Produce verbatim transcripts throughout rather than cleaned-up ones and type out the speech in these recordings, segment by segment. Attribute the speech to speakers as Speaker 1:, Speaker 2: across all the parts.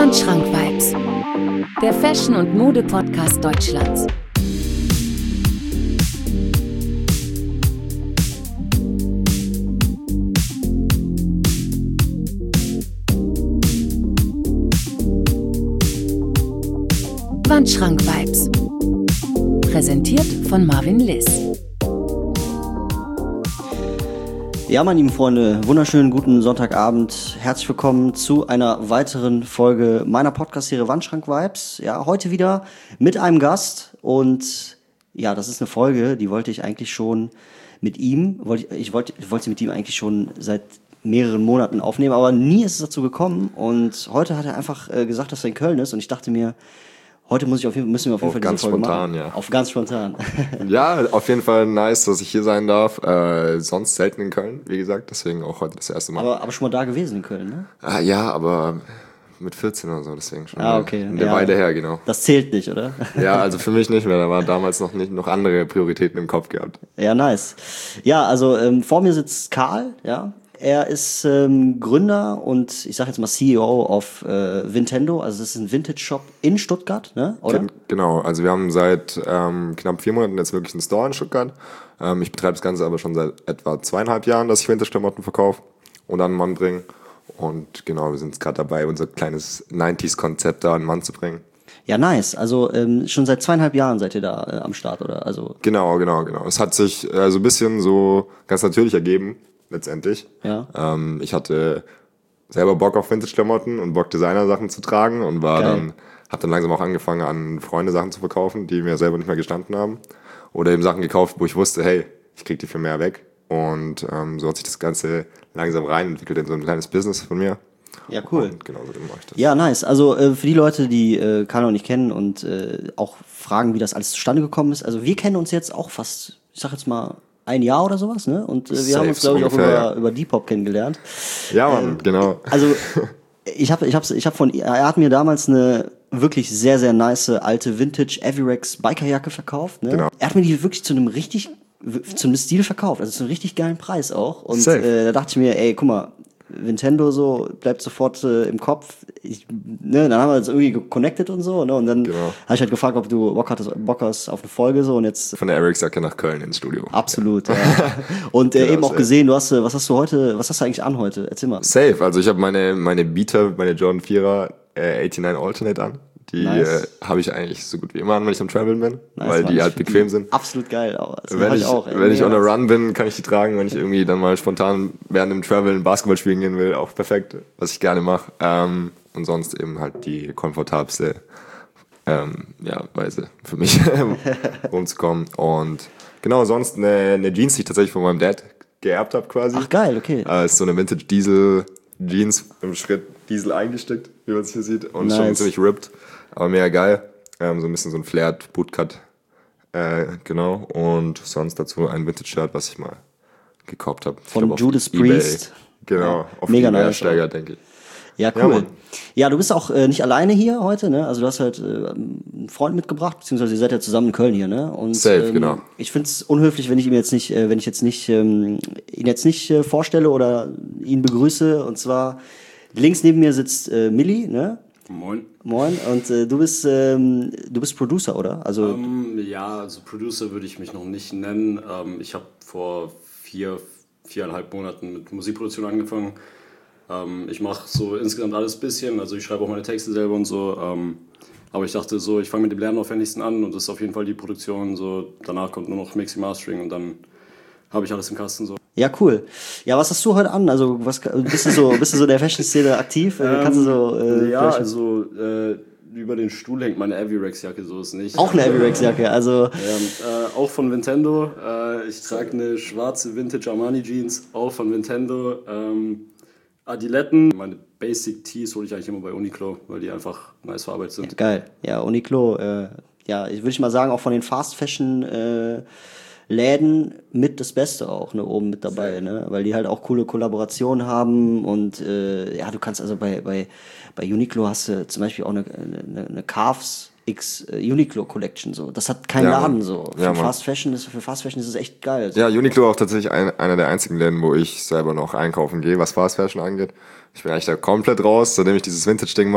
Speaker 1: Wandschrank-Vibes, der Fashion- und Mode-Podcast Deutschlands. Wandschrank-Vibes, präsentiert von Marvin Liss.
Speaker 2: Ja, meine lieben Freunde, wunderschönen guten Sonntagabend. Herzlich willkommen zu einer weiteren Folge meiner Podcast-Serie Wandschrank-Vibes. Ja, heute wieder mit einem Gast und ja, das ist eine Folge, die wollte ich eigentlich schon mit ihm, wollte ich, ich wollte, ich wollte sie mit ihm eigentlich schon seit mehreren Monaten aufnehmen, aber nie ist es dazu gekommen und heute hat er einfach äh, gesagt, dass er in Köln ist und ich dachte mir, heute muss ich auf jeden, müssen wir auf jeden
Speaker 3: auf
Speaker 2: Fall
Speaker 3: ganz
Speaker 2: diese Folge
Speaker 3: spontan,
Speaker 2: machen.
Speaker 3: ja.
Speaker 2: Auf ganz spontan.
Speaker 3: Ja, auf jeden Fall nice, dass ich hier sein darf. Äh, sonst selten in Köln, wie gesagt, deswegen auch heute das erste Mal.
Speaker 2: Aber, aber schon mal da gewesen in Köln, ne?
Speaker 3: Ah, ja, aber mit vierzehn oder so, deswegen schon
Speaker 2: Ah, okay.
Speaker 3: eine
Speaker 2: Ja.
Speaker 3: Weile her, genau.
Speaker 2: Das zählt nicht, oder?
Speaker 3: Ja, also für mich nicht mehr, da waren damals noch nicht noch andere Prioritäten im Kopf gehabt.
Speaker 2: Ja, nice. Ja, also ähm, vor mir sitzt Karl, ja. Er ist ähm, Gründer und ich sag jetzt mal C E O auf äh, Vintendo, also es ist ein Vintage-Shop in Stuttgart, ne? Oder?
Speaker 3: Gen- Genau, also wir haben seit ähm, knapp vier Monaten jetzt wirklich einen Store in Stuttgart. Ähm, ich betreibe das Ganze aber schon seit etwa zweieinhalb Jahren, dass ich Vintage-Klamotten verkaufe und an den Mann bringe. Und genau, wir sind jetzt gerade dabei, unser kleines neunziger-Konzept da an den Mann zu bringen.
Speaker 2: Ja, nice. Also ähm, schon seit zweieinhalb Jahren seid ihr da äh, am Start, oder? Also
Speaker 3: Genau, genau, genau. Es hat sich äh, so ein bisschen so ganz natürlich ergeben, letztendlich.
Speaker 2: Ja.
Speaker 3: Ähm, ich hatte selber Bock auf Vintage-Klamotten und Bock, Designer-Sachen zu tragen und war
Speaker 2: Geil.
Speaker 3: dann, hab dann langsam auch angefangen, an Freunde Sachen zu verkaufen, die mir selber nicht mehr gestanden haben. Oder eben Sachen gekauft, wo ich wusste, hey, ich krieg die für mehr weg. Und ähm, so hat sich das Ganze langsam reinentwickelt in so ein kleines Business von mir.
Speaker 2: ja, cool.
Speaker 3: Und genau so mache ich das.
Speaker 2: Ja, nice. Also äh, für die Leute, die äh, Karl noch nicht kennen und äh, auch fragen, wie das alles zustande gekommen ist. Also wir kennen uns jetzt auch fast, ich sag jetzt mal, ein Jahr oder sowas, ne? Und äh, wir
Speaker 3: Safe,
Speaker 2: haben uns, glaube ich, auch
Speaker 3: ungefähr,
Speaker 2: über,
Speaker 3: ja.
Speaker 2: über Depop kennengelernt.
Speaker 3: Ja, Mann, genau.
Speaker 2: Also ich habe ich hab's, ich hab von er hat mir damals eine wirklich sehr sehr nice alte Vintage Avirex Bikerjacke verkauft, ne?
Speaker 3: Genau.
Speaker 2: Er hat mir die wirklich zu einem richtig zu einem Stil verkauft, also zu einem richtig geilen Preis auch und
Speaker 3: Safe.
Speaker 2: äh, da dachte ich mir, ey, guck mal, Nintendo so bleibt sofort äh, im Kopf. Ich, ne, dann haben wir uns irgendwie connected und so, ne? Und dann
Speaker 3: Genau.
Speaker 2: habe ich halt gefragt, ob du Bock hattest, Bock hast auf eine Folge so und jetzt
Speaker 3: Von der Eric-Jacke nach Köln ins Studio.
Speaker 2: absolut. Ja. Und äh,
Speaker 3: Genau,
Speaker 2: eben auch
Speaker 3: safe.
Speaker 2: gesehen, du hast, äh, was hast du heute, was hast du eigentlich an heute? Erzähl mal.
Speaker 3: Safe, also ich habe meine, meine Beater, meine Jordan vierer äh, neunundachtzig Alternate an. Die
Speaker 2: Nice.
Speaker 3: äh, habe ich eigentlich so gut wie immer an, wenn ich am Traveln bin,
Speaker 2: Nice,
Speaker 3: weil
Speaker 2: Mann.
Speaker 3: die
Speaker 2: Ich
Speaker 3: halt
Speaker 2: find
Speaker 3: bequem
Speaker 2: die
Speaker 3: sind.
Speaker 2: Absolut geil. Auch. Also
Speaker 3: Wenn
Speaker 2: hab
Speaker 3: ich,
Speaker 2: auch, ey,
Speaker 3: wenn ich on a
Speaker 2: mega.
Speaker 3: run bin, kann ich die tragen. Wenn ich irgendwie dann mal spontan während dem Traveln Basketball spielen gehen will, auch perfekt, was ich gerne mache. Ähm, und sonst eben halt die komfortabelste ähm, ja, Weise für mich, rumzukommen. Und genau, sonst eine, eine Jeans, die ich tatsächlich von meinem Dad geerbt habe quasi.
Speaker 2: Ach geil, okay.
Speaker 3: Äh, ist so eine Vintage Diesel Jeans im Schritt Diesel eingesteckt, wie man es hier sieht. Und
Speaker 2: Nice.
Speaker 3: schon ziemlich ripped, aber mega geil. Ähm, so ein bisschen so ein Flared Bootcut. Äh, genau. Und sonst dazu ein Vintage-Shirt, was ich mal gekauft habe. Ich
Speaker 2: Von
Speaker 3: glaub, auf
Speaker 2: Judas
Speaker 3: eBay.
Speaker 2: Priest.
Speaker 3: Genau,
Speaker 2: Ja,
Speaker 3: auf
Speaker 2: mega
Speaker 3: eBay
Speaker 2: nice
Speaker 3: Steiger,
Speaker 2: auch.
Speaker 3: denke ich.
Speaker 2: Ja,
Speaker 3: Ja,
Speaker 2: cool.
Speaker 3: Mann.
Speaker 2: Ja, du bist auch äh, nicht alleine hier heute, ne? Also du hast halt äh, einen Freund mitgebracht, beziehungsweise ihr seid ja zusammen in Köln hier, ne? Und,
Speaker 3: Safe,
Speaker 2: ähm,
Speaker 3: genau.
Speaker 2: Ich find's unhöflich, wenn ich ihm jetzt nicht, äh, wenn ich jetzt nicht ähm, ihn jetzt nicht äh, vorstelle oder ihn begrüße. Und zwar links neben mir sitzt äh, Milli, ne?
Speaker 4: Moin.
Speaker 2: Moin. Und äh, du bist ähm, du bist Producer, oder? Also
Speaker 4: Ähm, ja, also Producer würde ich mich noch nicht nennen. Ähm, ich habe vor vier, viereinhalb Monaten mit Musikproduktion angefangen. Ähm, ich mache so insgesamt alles ein bisschen, also ich schreibe auch meine Texte selber und so. Ähm, aber ich dachte so, ich fange mit dem Lernen aufwendigsten an und das ist auf jeden Fall die Produktion. So, danach kommt nur noch Mixing, Mastering und dann habe ich alles im Kasten so.
Speaker 2: ja, cool. Ja, was hast du heute an? Also was bist du so bist du so in der Fashion-Szene aktiv? Äh, Kannst du so äh,
Speaker 4: ja,
Speaker 2: vielleicht-
Speaker 4: also äh, über den Stuhl hängt meine Avirex-Jacke, so ist nicht.
Speaker 2: auch eine Avirex-Jacke, also
Speaker 4: Ja, äh, auch von Nintendo. Äh, ich trage eine schwarze Vintage Armani Jeans, auch von Nintendo. Ähm, Adiletten. Meine Basic Tees hole ich eigentlich immer bei Uniqlo, weil die einfach nice verarbeitet sind.
Speaker 2: geil. Ja, Uniqlo, äh, ja, ich würde ich mal sagen, auch von den Fast Fashion äh, Läden mit das Beste auch, ne, oben mit dabei, ne, weil die halt auch coole Kollaborationen haben und äh, ja, du kannst also bei bei bei Uniqlo hast du zum Beispiel auch eine eine, eine Calves X äh, Uniqlo Collection so. Das hat kein
Speaker 3: Ja,
Speaker 2: Laden
Speaker 3: Mann.
Speaker 2: so. Für
Speaker 3: Ja, Mann.
Speaker 2: Fast Fashion ist für Fast Fashion ist es echt geil. So.
Speaker 3: Ja, Uniqlo auch tatsächlich ein, einer der einzigen Läden, wo ich selber noch einkaufen gehe, was Fast Fashion angeht. Ich bin eigentlich da komplett raus, seitdem ich dieses Vintage-Ding mache.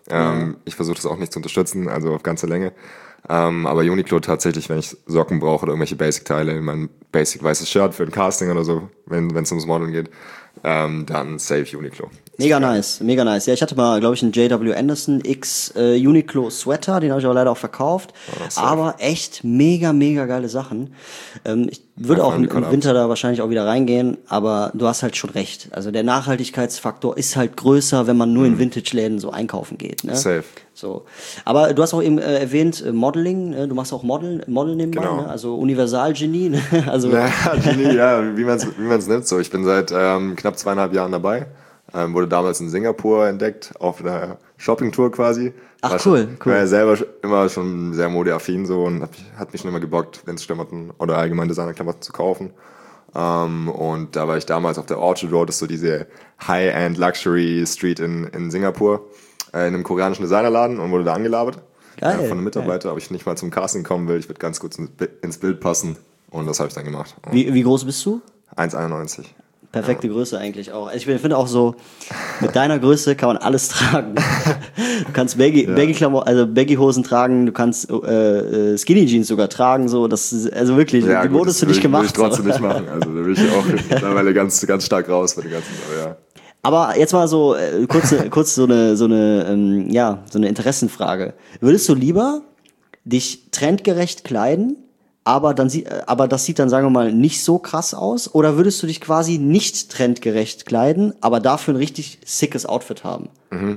Speaker 3: Ähm,
Speaker 2: Ja.
Speaker 3: Ich versuche das auch nicht zu unterstützen, also auf ganze Länge. Ähm, aber Uniqlo tatsächlich, wenn ich Socken brauche oder irgendwelche Basic-Teile, mein Basic weißes Shirt für ein Casting oder so, wenn es ums Modeln geht, ähm, dann safe Uniqlo.
Speaker 2: Mega nice, mega nice. Ja, ich hatte mal, glaube ich, einen J W Anderson X äh, Uniqlo Sweater, den habe ich aber leider auch verkauft.
Speaker 3: Oh,
Speaker 2: aber echt mega, mega geile Sachen. Ähm, ich würde
Speaker 3: Ja,
Speaker 2: auch
Speaker 3: vor allem
Speaker 2: im,
Speaker 3: die
Speaker 2: im
Speaker 3: Collabs.
Speaker 2: Winter da wahrscheinlich auch wieder reingehen, aber du hast halt schon recht. Also der Nachhaltigkeitsfaktor ist halt größer, wenn man nur in Vintage-Läden so einkaufen geht. Ne?
Speaker 3: Safe.
Speaker 2: So. Aber du hast auch eben äh, erwähnt, äh, Modeling, ne? Du machst auch Model, Model nebenbei,
Speaker 3: Genau.
Speaker 2: ne? Also Universalgenie. Ne? Also
Speaker 3: Ja, Genie, ja, wie man es wie man's nimmt. So, ich bin seit ähm, knapp zweieinhalb Jahren dabei. Ähm, wurde damals in Singapur entdeckt, auf einer Shoppingtour quasi.
Speaker 2: Ach,
Speaker 3: War
Speaker 2: cool,
Speaker 3: schon,
Speaker 2: cool.
Speaker 3: War ja selber sch- immer schon sehr modeaffin so und hat, mich- hat mich schon immer gebockt, Vintage-Klamotten oder allgemein Designer-Klamotten zu kaufen. Ähm, und da war ich damals auf der Orchard Road, das ist so diese High-End Luxury Street in, in Singapur, äh, in einem koreanischen Designerladen und wurde da angelabert.
Speaker 2: Geil,
Speaker 3: Äh, von einem Mitarbeiter, ob ich nicht mal zum Casting kommen will. Ich würde ganz kurz ins Bi- ins Bild passen. Und das habe ich dann gemacht. Und
Speaker 2: wie, wie groß bist du?
Speaker 3: eins Komma einundneunzig.
Speaker 2: Perfekte Größe eigentlich auch. Also ich bin- finde auch so, mit deiner Größe kann man alles tragen. Du kannst Baggy,
Speaker 3: Ja.
Speaker 2: Baggy Klamo also Baggy Hosen tragen, du kannst äh, äh, Skinny Jeans sogar tragen, so, das ist, also wirklich,
Speaker 3: Ja,
Speaker 2: die
Speaker 3: gut,
Speaker 2: Mode ist
Speaker 3: das
Speaker 2: für
Speaker 3: will
Speaker 2: dich
Speaker 3: ich, will ich
Speaker 2: gemacht.
Speaker 3: trotzdem
Speaker 2: so.
Speaker 3: nicht machen. Also da will ich auch mittlerweile ganz, ganz stark raus bei den ganzen, aber ja.
Speaker 2: Aber jetzt mal so äh, kurz, kurz so eine, so eine, ähm, ja, so eine Interessenfrage. Würdest du lieber dich trendgerecht kleiden, aber dann sieht, aber das sieht dann, sagen wir mal, nicht so krass aus? Oder würdest du dich quasi nicht trendgerecht kleiden, aber dafür ein richtig sickes Outfit haben?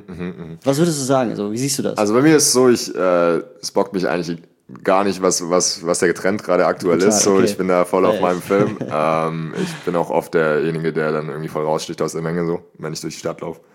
Speaker 2: Was würdest du sagen? Also, wie siehst du das?
Speaker 3: Also bei mir ist es so, ich, äh, es bockt mich eigentlich gar nicht, was, was, was der Trend gerade aktuell
Speaker 2: Total,
Speaker 3: ist. So,
Speaker 2: okay.
Speaker 3: ich bin da voll auf
Speaker 2: Ja,
Speaker 3: meinem
Speaker 2: ich-
Speaker 3: Film. ähm, ich bin auch oft derjenige, der dann irgendwie voll raussticht aus der Menge, so, wenn ich durch die Stadt laufe.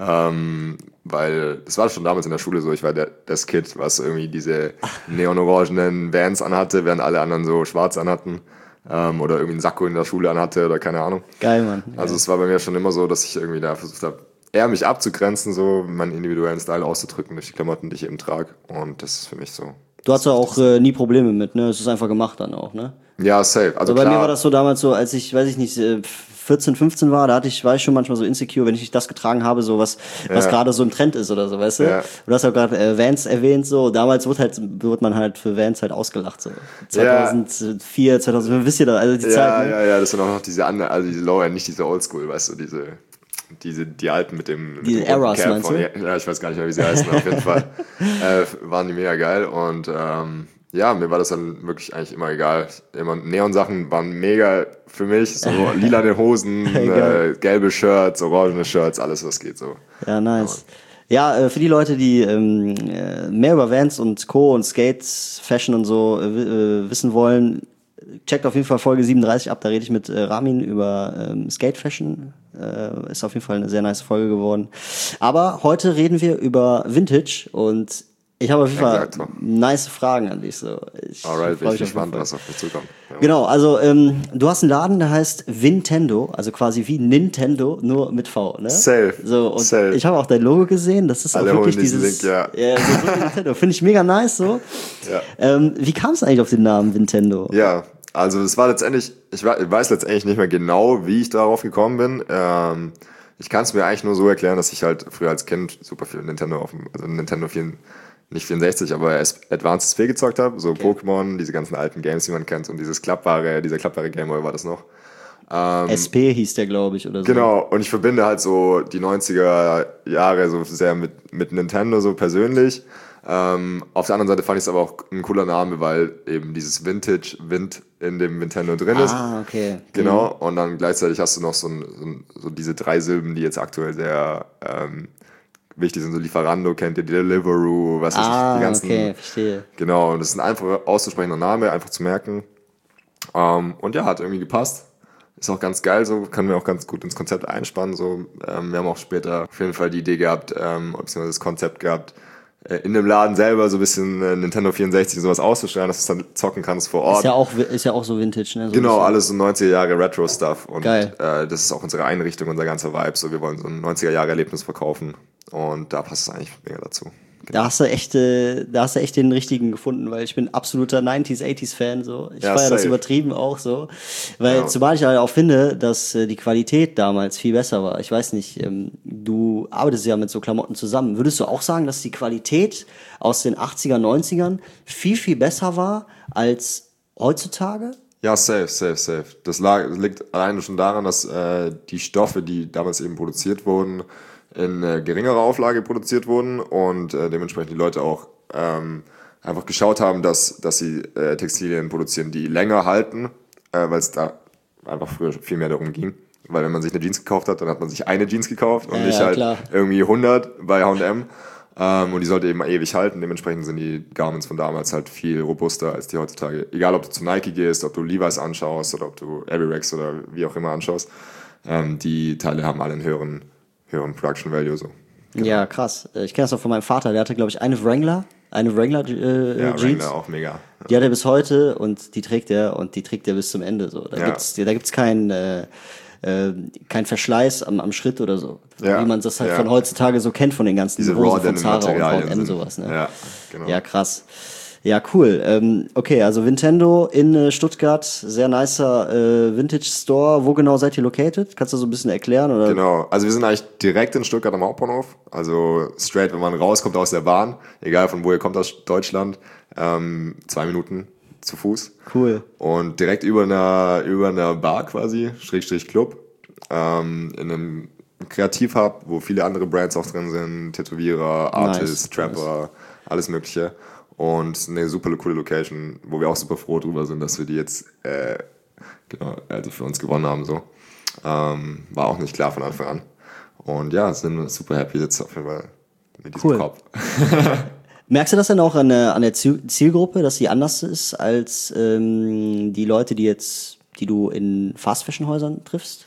Speaker 3: Ähm, weil das war schon damals in der Schule so, ich war der, das Kid, was irgendwie diese neonorangenen Vans anhatte, während alle anderen so schwarz anhatten. Ähm, oder irgendwie einen Sakko in der Schule anhatte oder keine Ahnung.
Speaker 2: Geil, Mann.
Speaker 3: Also es war bei mir schon immer so, dass ich irgendwie da versucht habe, eher mich abzugrenzen, so meinen individuellen Style auszudrücken durch die Klamotten, die ich eben trage. Und das ist für mich so.
Speaker 2: Du hast ja auch äh, nie Probleme mit, ne? Es ist einfach gemacht dann auch, ne?
Speaker 3: Ja, safe. Also
Speaker 2: Also bei
Speaker 3: klar,
Speaker 2: mir war das so damals so, als ich, weiß ich nicht, äh, vierzehn, fünfzehn war, da hatte ich, war ich schon manchmal so insecure, wenn ich nicht das getragen habe, so was, was
Speaker 3: Ja.
Speaker 2: gerade so im Trend ist oder so, weißt du?
Speaker 3: Ja.
Speaker 2: Du hast ja gerade äh, Vans erwähnt, so, damals wurde halt, wurde man halt für Vans halt ausgelacht, so. zweitausendvier, zweitausendfünf, wisst ihr da, also die
Speaker 3: ja,
Speaker 2: Zeit, ne?
Speaker 3: ja, ja, das sind auch noch diese anderen, also diese Lower, nicht diese Oldschool, weißt du, diese, diese, die alten mit dem, mit
Speaker 2: Die
Speaker 3: dem roten
Speaker 2: Eras,
Speaker 3: Cap
Speaker 2: meinst
Speaker 3: von,
Speaker 2: du?
Speaker 3: ja, ich weiß gar nicht mehr, wie sie heißen, auf jeden Fall, äh, waren die mega geil und, ähm, ja, mir war das dann wirklich eigentlich immer egal. Immer Neon-Sachen waren mega für mich. So lilane Hosen,
Speaker 2: Geil.
Speaker 3: äh, gelbe Shirts, orangene Shirts, alles was geht so.
Speaker 2: Ja, nice. Ja, äh, für die Leute, die ähm, äh, mehr über Vans und Co. und Skates, Fashion und so äh, wi- äh, wissen wollen, checkt auf jeden Fall Folge siebenunddreißig ab, da rede ich mit äh, Ramin über ähm, Skate Fashion. Äh, ist auf jeden Fall eine sehr nice Folge geworden. Aber heute reden wir über Vintage und ich habe auf jeden Fall
Speaker 3: Exakt so.
Speaker 2: nice Fragen an dich. So. Ich
Speaker 3: Alright,
Speaker 2: freu
Speaker 3: bin ich
Speaker 2: mich auf jeden
Speaker 3: gespannt,
Speaker 2: Fall.
Speaker 3: was auf mich zukommt. Ja.
Speaker 2: Genau, also ähm, du hast einen Laden, der heißt Vintendo, also quasi wie Nintendo, nur mit V, ne?
Speaker 3: Safe,
Speaker 2: So, und
Speaker 3: safe.
Speaker 2: ich habe auch dein Logo gesehen, das ist
Speaker 3: Alle
Speaker 2: auch wirklich
Speaker 3: holen diesen
Speaker 2: dieses...
Speaker 3: Link, ja.
Speaker 2: ja so, so wie Nintendo, finde ich mega nice so.
Speaker 3: Ja.
Speaker 2: Ähm, wie kam es eigentlich auf den Namen Vintendo?
Speaker 3: Ja, also es war letztendlich, ich we- ich weiß letztendlich nicht mehr genau, wie ich darauf gekommen bin. Ähm, ich kann es mir eigentlich nur so erklären, dass ich halt früher als Kind super viel Nintendo auf dem, also Nintendo vier, nicht vierundsechzig, aber erst Advanced S P gezockt habe, so Pokémon, diese ganzen alten Games, die man kennt und dieses klappbare, dieser klappbare Gameboy war das noch.
Speaker 2: S P hieß der, glaube ich, oder so.
Speaker 3: Genau, und ich verbinde halt so die neunziger Jahre so sehr mit, mit Nintendo so persönlich. Ähm, auf der anderen Seite fand ich es aber auch ein cooler Name, weil eben dieses Vintage, Wind in dem Nintendo drin ist.
Speaker 2: Ah, okay.
Speaker 3: Genau, und dann gleichzeitig hast du noch so, ein, so, ein, so diese drei Silben, die jetzt aktuell sehr ähm, wichtig sind, so Lieferando kennt ihr, Deliveroo, was weiß ich,
Speaker 2: Ah,
Speaker 3: die ganzen.
Speaker 2: okay, verstehe.
Speaker 3: Genau, und das ist ein einfach auszusprechender Name, einfach zu merken. Ähm, und ja, hat irgendwie gepasst. Ist auch ganz geil, so können wir auch ganz gut ins Konzept einspannen. So, ähm, wir haben auch später auf jeden Fall die Idee gehabt, ähm, beziehungsweise das Konzept gehabt, äh, in dem Laden selber so ein bisschen äh, Nintendo vierundsechzig sowas auszustellen, dass du es dann zocken kannst vor Ort.
Speaker 2: Ist ja auch, ist ja auch so Vintage, ne? So ein
Speaker 3: Genau,
Speaker 2: bisschen.
Speaker 3: alles so neunziger Jahre Retro-Stuff. Und
Speaker 2: Geil.
Speaker 3: Äh, das ist auch unsere Einrichtung, unser ganzer Vibe. So, wir wollen so ein neunziger Jahre Erlebnis verkaufen. Und da passt es eigentlich mega dazu.
Speaker 2: Da hast du echt, äh, da hast du echt den richtigen gefunden, weil ich bin absoluter neunziger, achtziger Fan, so. Ich
Speaker 3: Ja,
Speaker 2: feiere das
Speaker 3: safe.
Speaker 2: übertrieben auch so. Weil,
Speaker 3: Ja.
Speaker 2: zumal ich halt auch finde, dass äh, die Qualität damals viel besser war. Ich weiß nicht, ähm, du arbeitest ja mit so Klamotten zusammen. Würdest du auch sagen, dass die Qualität aus den achtziger, neunzigern viel, viel besser war als heutzutage?
Speaker 3: Ja, safe, safe, safe. Das lag, liegt alleine schon daran, dass äh, die Stoffe, die damals eben produziert wurden, in äh, geringerer Auflage produziert wurden und äh, dementsprechend die Leute auch ähm, einfach geschaut haben, dass, dass sie äh, Textilien produzieren, die länger halten, äh, weil es da einfach früher viel mehr darum ging. Weil wenn man sich eine Jeans gekauft hat, dann hat man sich eine Jeans gekauft und
Speaker 2: Ja,
Speaker 3: nicht
Speaker 2: ja,
Speaker 3: halt
Speaker 2: klar.
Speaker 3: irgendwie hundert bei H und M. Ähm, und die sollte eben ewig halten. Dementsprechend sind die Garments von damals halt viel robuster als die heutzutage. Egal, ob du zu Nike gehst, ob du Levi's anschaust oder ob du Avirex oder wie auch immer anschaust. Ähm, die Teile haben alle einen höheren, höheren Production Value. So.
Speaker 2: Ja, krass. Äh, Ich kenne das auch von meinem Vater. Der hatte, glaube ich, eine Wrangler, eine Wrangler äh,
Speaker 3: Ja,
Speaker 2: Jeans.
Speaker 3: Wrangler auch mega.
Speaker 2: Die hat er bis heute und die trägt er und die trägt er bis zum Ende. So. Da
Speaker 3: Ja.
Speaker 2: gibt's, da gibt's keinen äh, äh, kein Verschleiß am, am Schritt oder so.
Speaker 3: Ja.
Speaker 2: Wie man das halt
Speaker 3: Ja.
Speaker 2: von heutzutage so kennt von den ganzen
Speaker 3: Diese
Speaker 2: Hosen
Speaker 3: Raw
Speaker 2: von
Speaker 3: Denim
Speaker 2: Zara und H und
Speaker 3: Materialien
Speaker 2: M
Speaker 3: sind.
Speaker 2: sowas. Ne?
Speaker 3: Ja, genau.
Speaker 2: Ja, krass. Ja, cool. Ähm, okay, also Nintendo in äh, Stuttgart, sehr nicer äh, Vintage Store. Wo genau seid ihr located? Kannst du so ein bisschen erklären? Oder?
Speaker 3: Genau, also wir sind eigentlich direkt in Stuttgart am Hauptbahnhof, also straight, wenn man rauskommt aus der Bahn, egal von wo ihr kommt aus Deutschland, ähm, zwei Minuten zu Fuß.
Speaker 2: Cool.
Speaker 3: Und direkt über einer, über einer Bar quasi, Schrägstrich Club, ähm, in einem Kreativhub, wo viele andere Brands auch drin sind, Tätowierer, Artists,
Speaker 2: Nice,
Speaker 3: Trapper, alles mögliche. Und eine super coole Location, wo wir auch super froh drüber sind, dass wir die jetzt äh, genau, also für uns gewonnen haben. So. Ähm, war auch nicht klar von Anfang an. Und ja, sind super happy jetzt auf jeden Fall mit diesem
Speaker 2: Cool.
Speaker 3: Kopf.
Speaker 2: Merkst du das denn auch an der, an der Ziel- Zielgruppe, dass sie anders ist als ähm, die Leute, die jetzt, die du in Fast-Fashion-Häusern triffst?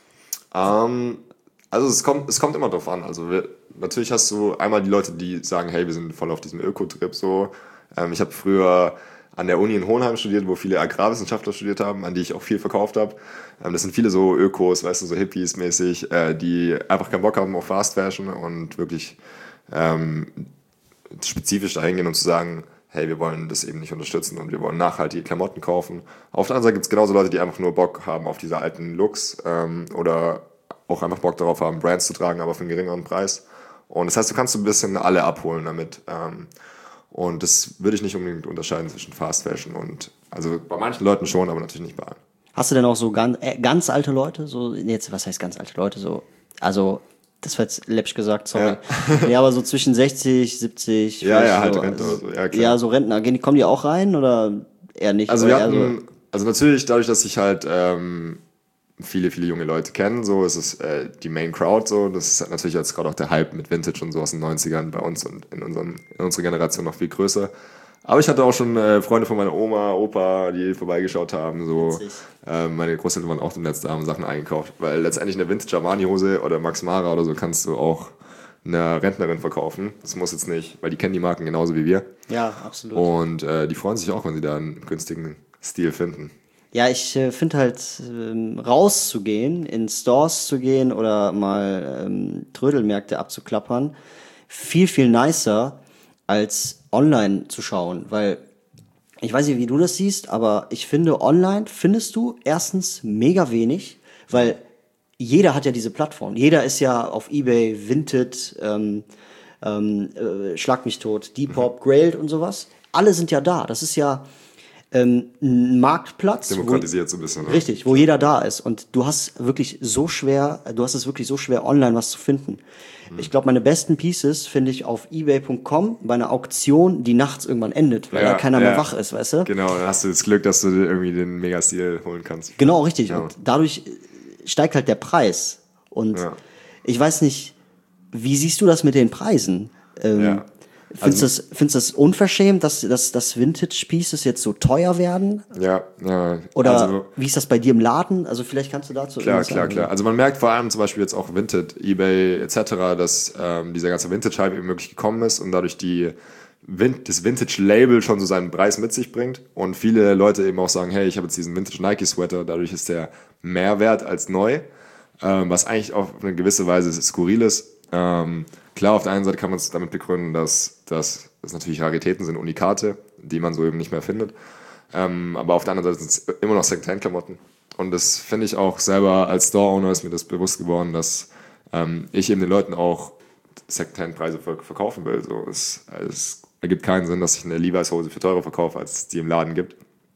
Speaker 3: Ähm, also es kommt, es kommt immer drauf an. Also wir, natürlich hast du einmal die Leute, die sagen, hey, wir sind voll auf diesem Öko-Trip so. Ähm, ich habe früher an der Uni in Hohenheim studiert, wo viele Agrarwissenschaftler studiert haben, an die ich auch viel verkauft habe. Ähm, das sind viele so Ökos, weißt du, so Hippies mäßig, äh, die einfach keinen Bock haben auf Fast Fashion und wirklich ähm, spezifisch dahin gehen und zu sagen, hey, wir wollen das eben nicht unterstützen und wir wollen nachhaltige Klamotten kaufen. Auf der anderen Seite gibt es genauso Leute, die einfach nur Bock haben auf diese alten Looks ähm, oder auch einfach Bock darauf haben, Brands zu tragen, aber für einen geringeren Preis. Und das heißt, du kannst so ein bisschen alle abholen damit. Ähm, und das würde ich nicht unbedingt unterscheiden zwischen Fast Fashion und, also bei manchen Leuten schon, aber natürlich nicht bei allen.
Speaker 2: Hast du denn auch so ganz, äh, ganz alte Leute? So, jetzt, was heißt ganz alte Leute? So, also, das war jetzt läppisch gesagt, sorry. Ja, nee, aber so zwischen sechzig, siebzig.
Speaker 3: Ja,
Speaker 2: vielleicht
Speaker 3: ja, halt
Speaker 2: so,
Speaker 3: Rentner oder so, ja, klar.
Speaker 2: Ja, so Rentner. Gehen die- Kommen die auch rein oder eher nicht?
Speaker 3: Also
Speaker 2: Oder
Speaker 3: wir
Speaker 2: eher
Speaker 3: hatten, also natürlich dadurch, dass ich halt ähm, viele, viele junge Leute kenne, so ist es äh, die Main Crowd so. Das ist natürlich jetzt gerade auch der Hype mit Vintage und so aus den neunzigern bei uns und in, unserem, in unserer Generation noch viel größer. Aber ich hatte auch schon äh, Freunde von meiner Oma, Opa, die vorbeigeschaut haben. So. Äh, meine Großeltern waren auch im letzten Jahr, haben Sachen eingekauft. Weil letztendlich eine Vintage Armani-Hose oder Max Mara oder so kannst du auch einer Rentnerin verkaufen. Das muss jetzt nicht, weil die kennen die Marken genauso wie wir.
Speaker 2: Ja, absolut.
Speaker 3: Und äh, die freuen sich auch, wenn sie da einen günstigen Stil finden.
Speaker 2: Ja, ich äh, finde halt, ähm, rauszugehen, in Stores zu gehen oder mal ähm, Trödelmärkte abzuklappern, viel, viel nicer als online zu schauen, weil ich weiß nicht, wie du das siehst, aber ich finde, online findest du erstens mega wenig, weil jeder hat ja diese Plattform. Jeder ist ja auf eBay, Vinted, ähm, ähm, äh, Schlag mich tot, Depop, Grailed und sowas. Alle sind ja da. Das ist ja ähm, ein Marktplatz.
Speaker 3: Demokratisiert so ein bisschen. Ne?
Speaker 2: Richtig, wo jeder da ist. Und du hast wirklich so schwer, du hast es wirklich so schwer, online was zu finden.
Speaker 3: Mhm.
Speaker 2: Ich glaube, meine besten Pieces finde ich auf ebay punkt com bei einer Auktion, die nachts irgendwann endet, weil
Speaker 3: Ja,
Speaker 2: da keiner
Speaker 3: ja.
Speaker 2: mehr wach ist, weißt du?
Speaker 3: Genau, dann hast du das Glück, dass du dir irgendwie den Megastil holen kannst.
Speaker 2: Genau, richtig.
Speaker 3: Ja.
Speaker 2: Und dadurch steigt halt der Preis. Und
Speaker 3: Ja.
Speaker 2: ich weiß nicht, wie siehst du das mit den Preisen? Ähm,
Speaker 3: Ja.
Speaker 2: Findest du
Speaker 3: Also-
Speaker 2: das, findest du das unverschämt, dass, dass, dass Vintage-Pieces jetzt so teuer werden?
Speaker 3: Ja, ja.
Speaker 2: Oder
Speaker 3: also,
Speaker 2: wie ist das bei dir im Laden? Also vielleicht kannst du dazu
Speaker 3: klar,
Speaker 2: irgendwas
Speaker 3: klar,
Speaker 2: sagen.
Speaker 3: klar. Also man merkt vor allem zum Beispiel jetzt auch Vinted, eBay et cetera, dass ähm, dieser ganze Vintage-Hype eben wirklich gekommen ist und dadurch die Vin- das Vintage-Label schon so seinen Preis mit sich bringt und viele Leute eben auch sagen, hey, ich habe jetzt diesen Vintage-Nike-Sweater, dadurch ist der mehr wert als neu, ähm, was eigentlich auf eine gewisse Weise skurril ist. Ähm, Klar, auf der einen Seite kann man es damit begründen, dass das natürlich Raritäten sind, Unikate, die man so eben nicht mehr findet. Ähm, aber auf der anderen Seite sind es immer noch Secondhand-Klamotten. Und das finde ich auch selber als Store-Owner ist mir das bewusst geworden, dass ähm, ich eben den Leuten auch Secondhand-Preise verkaufen will. So, es, es ergibt keinen Sinn, dass ich eine Levi's-Hose für teurer verkaufe, als es die im Laden gibt.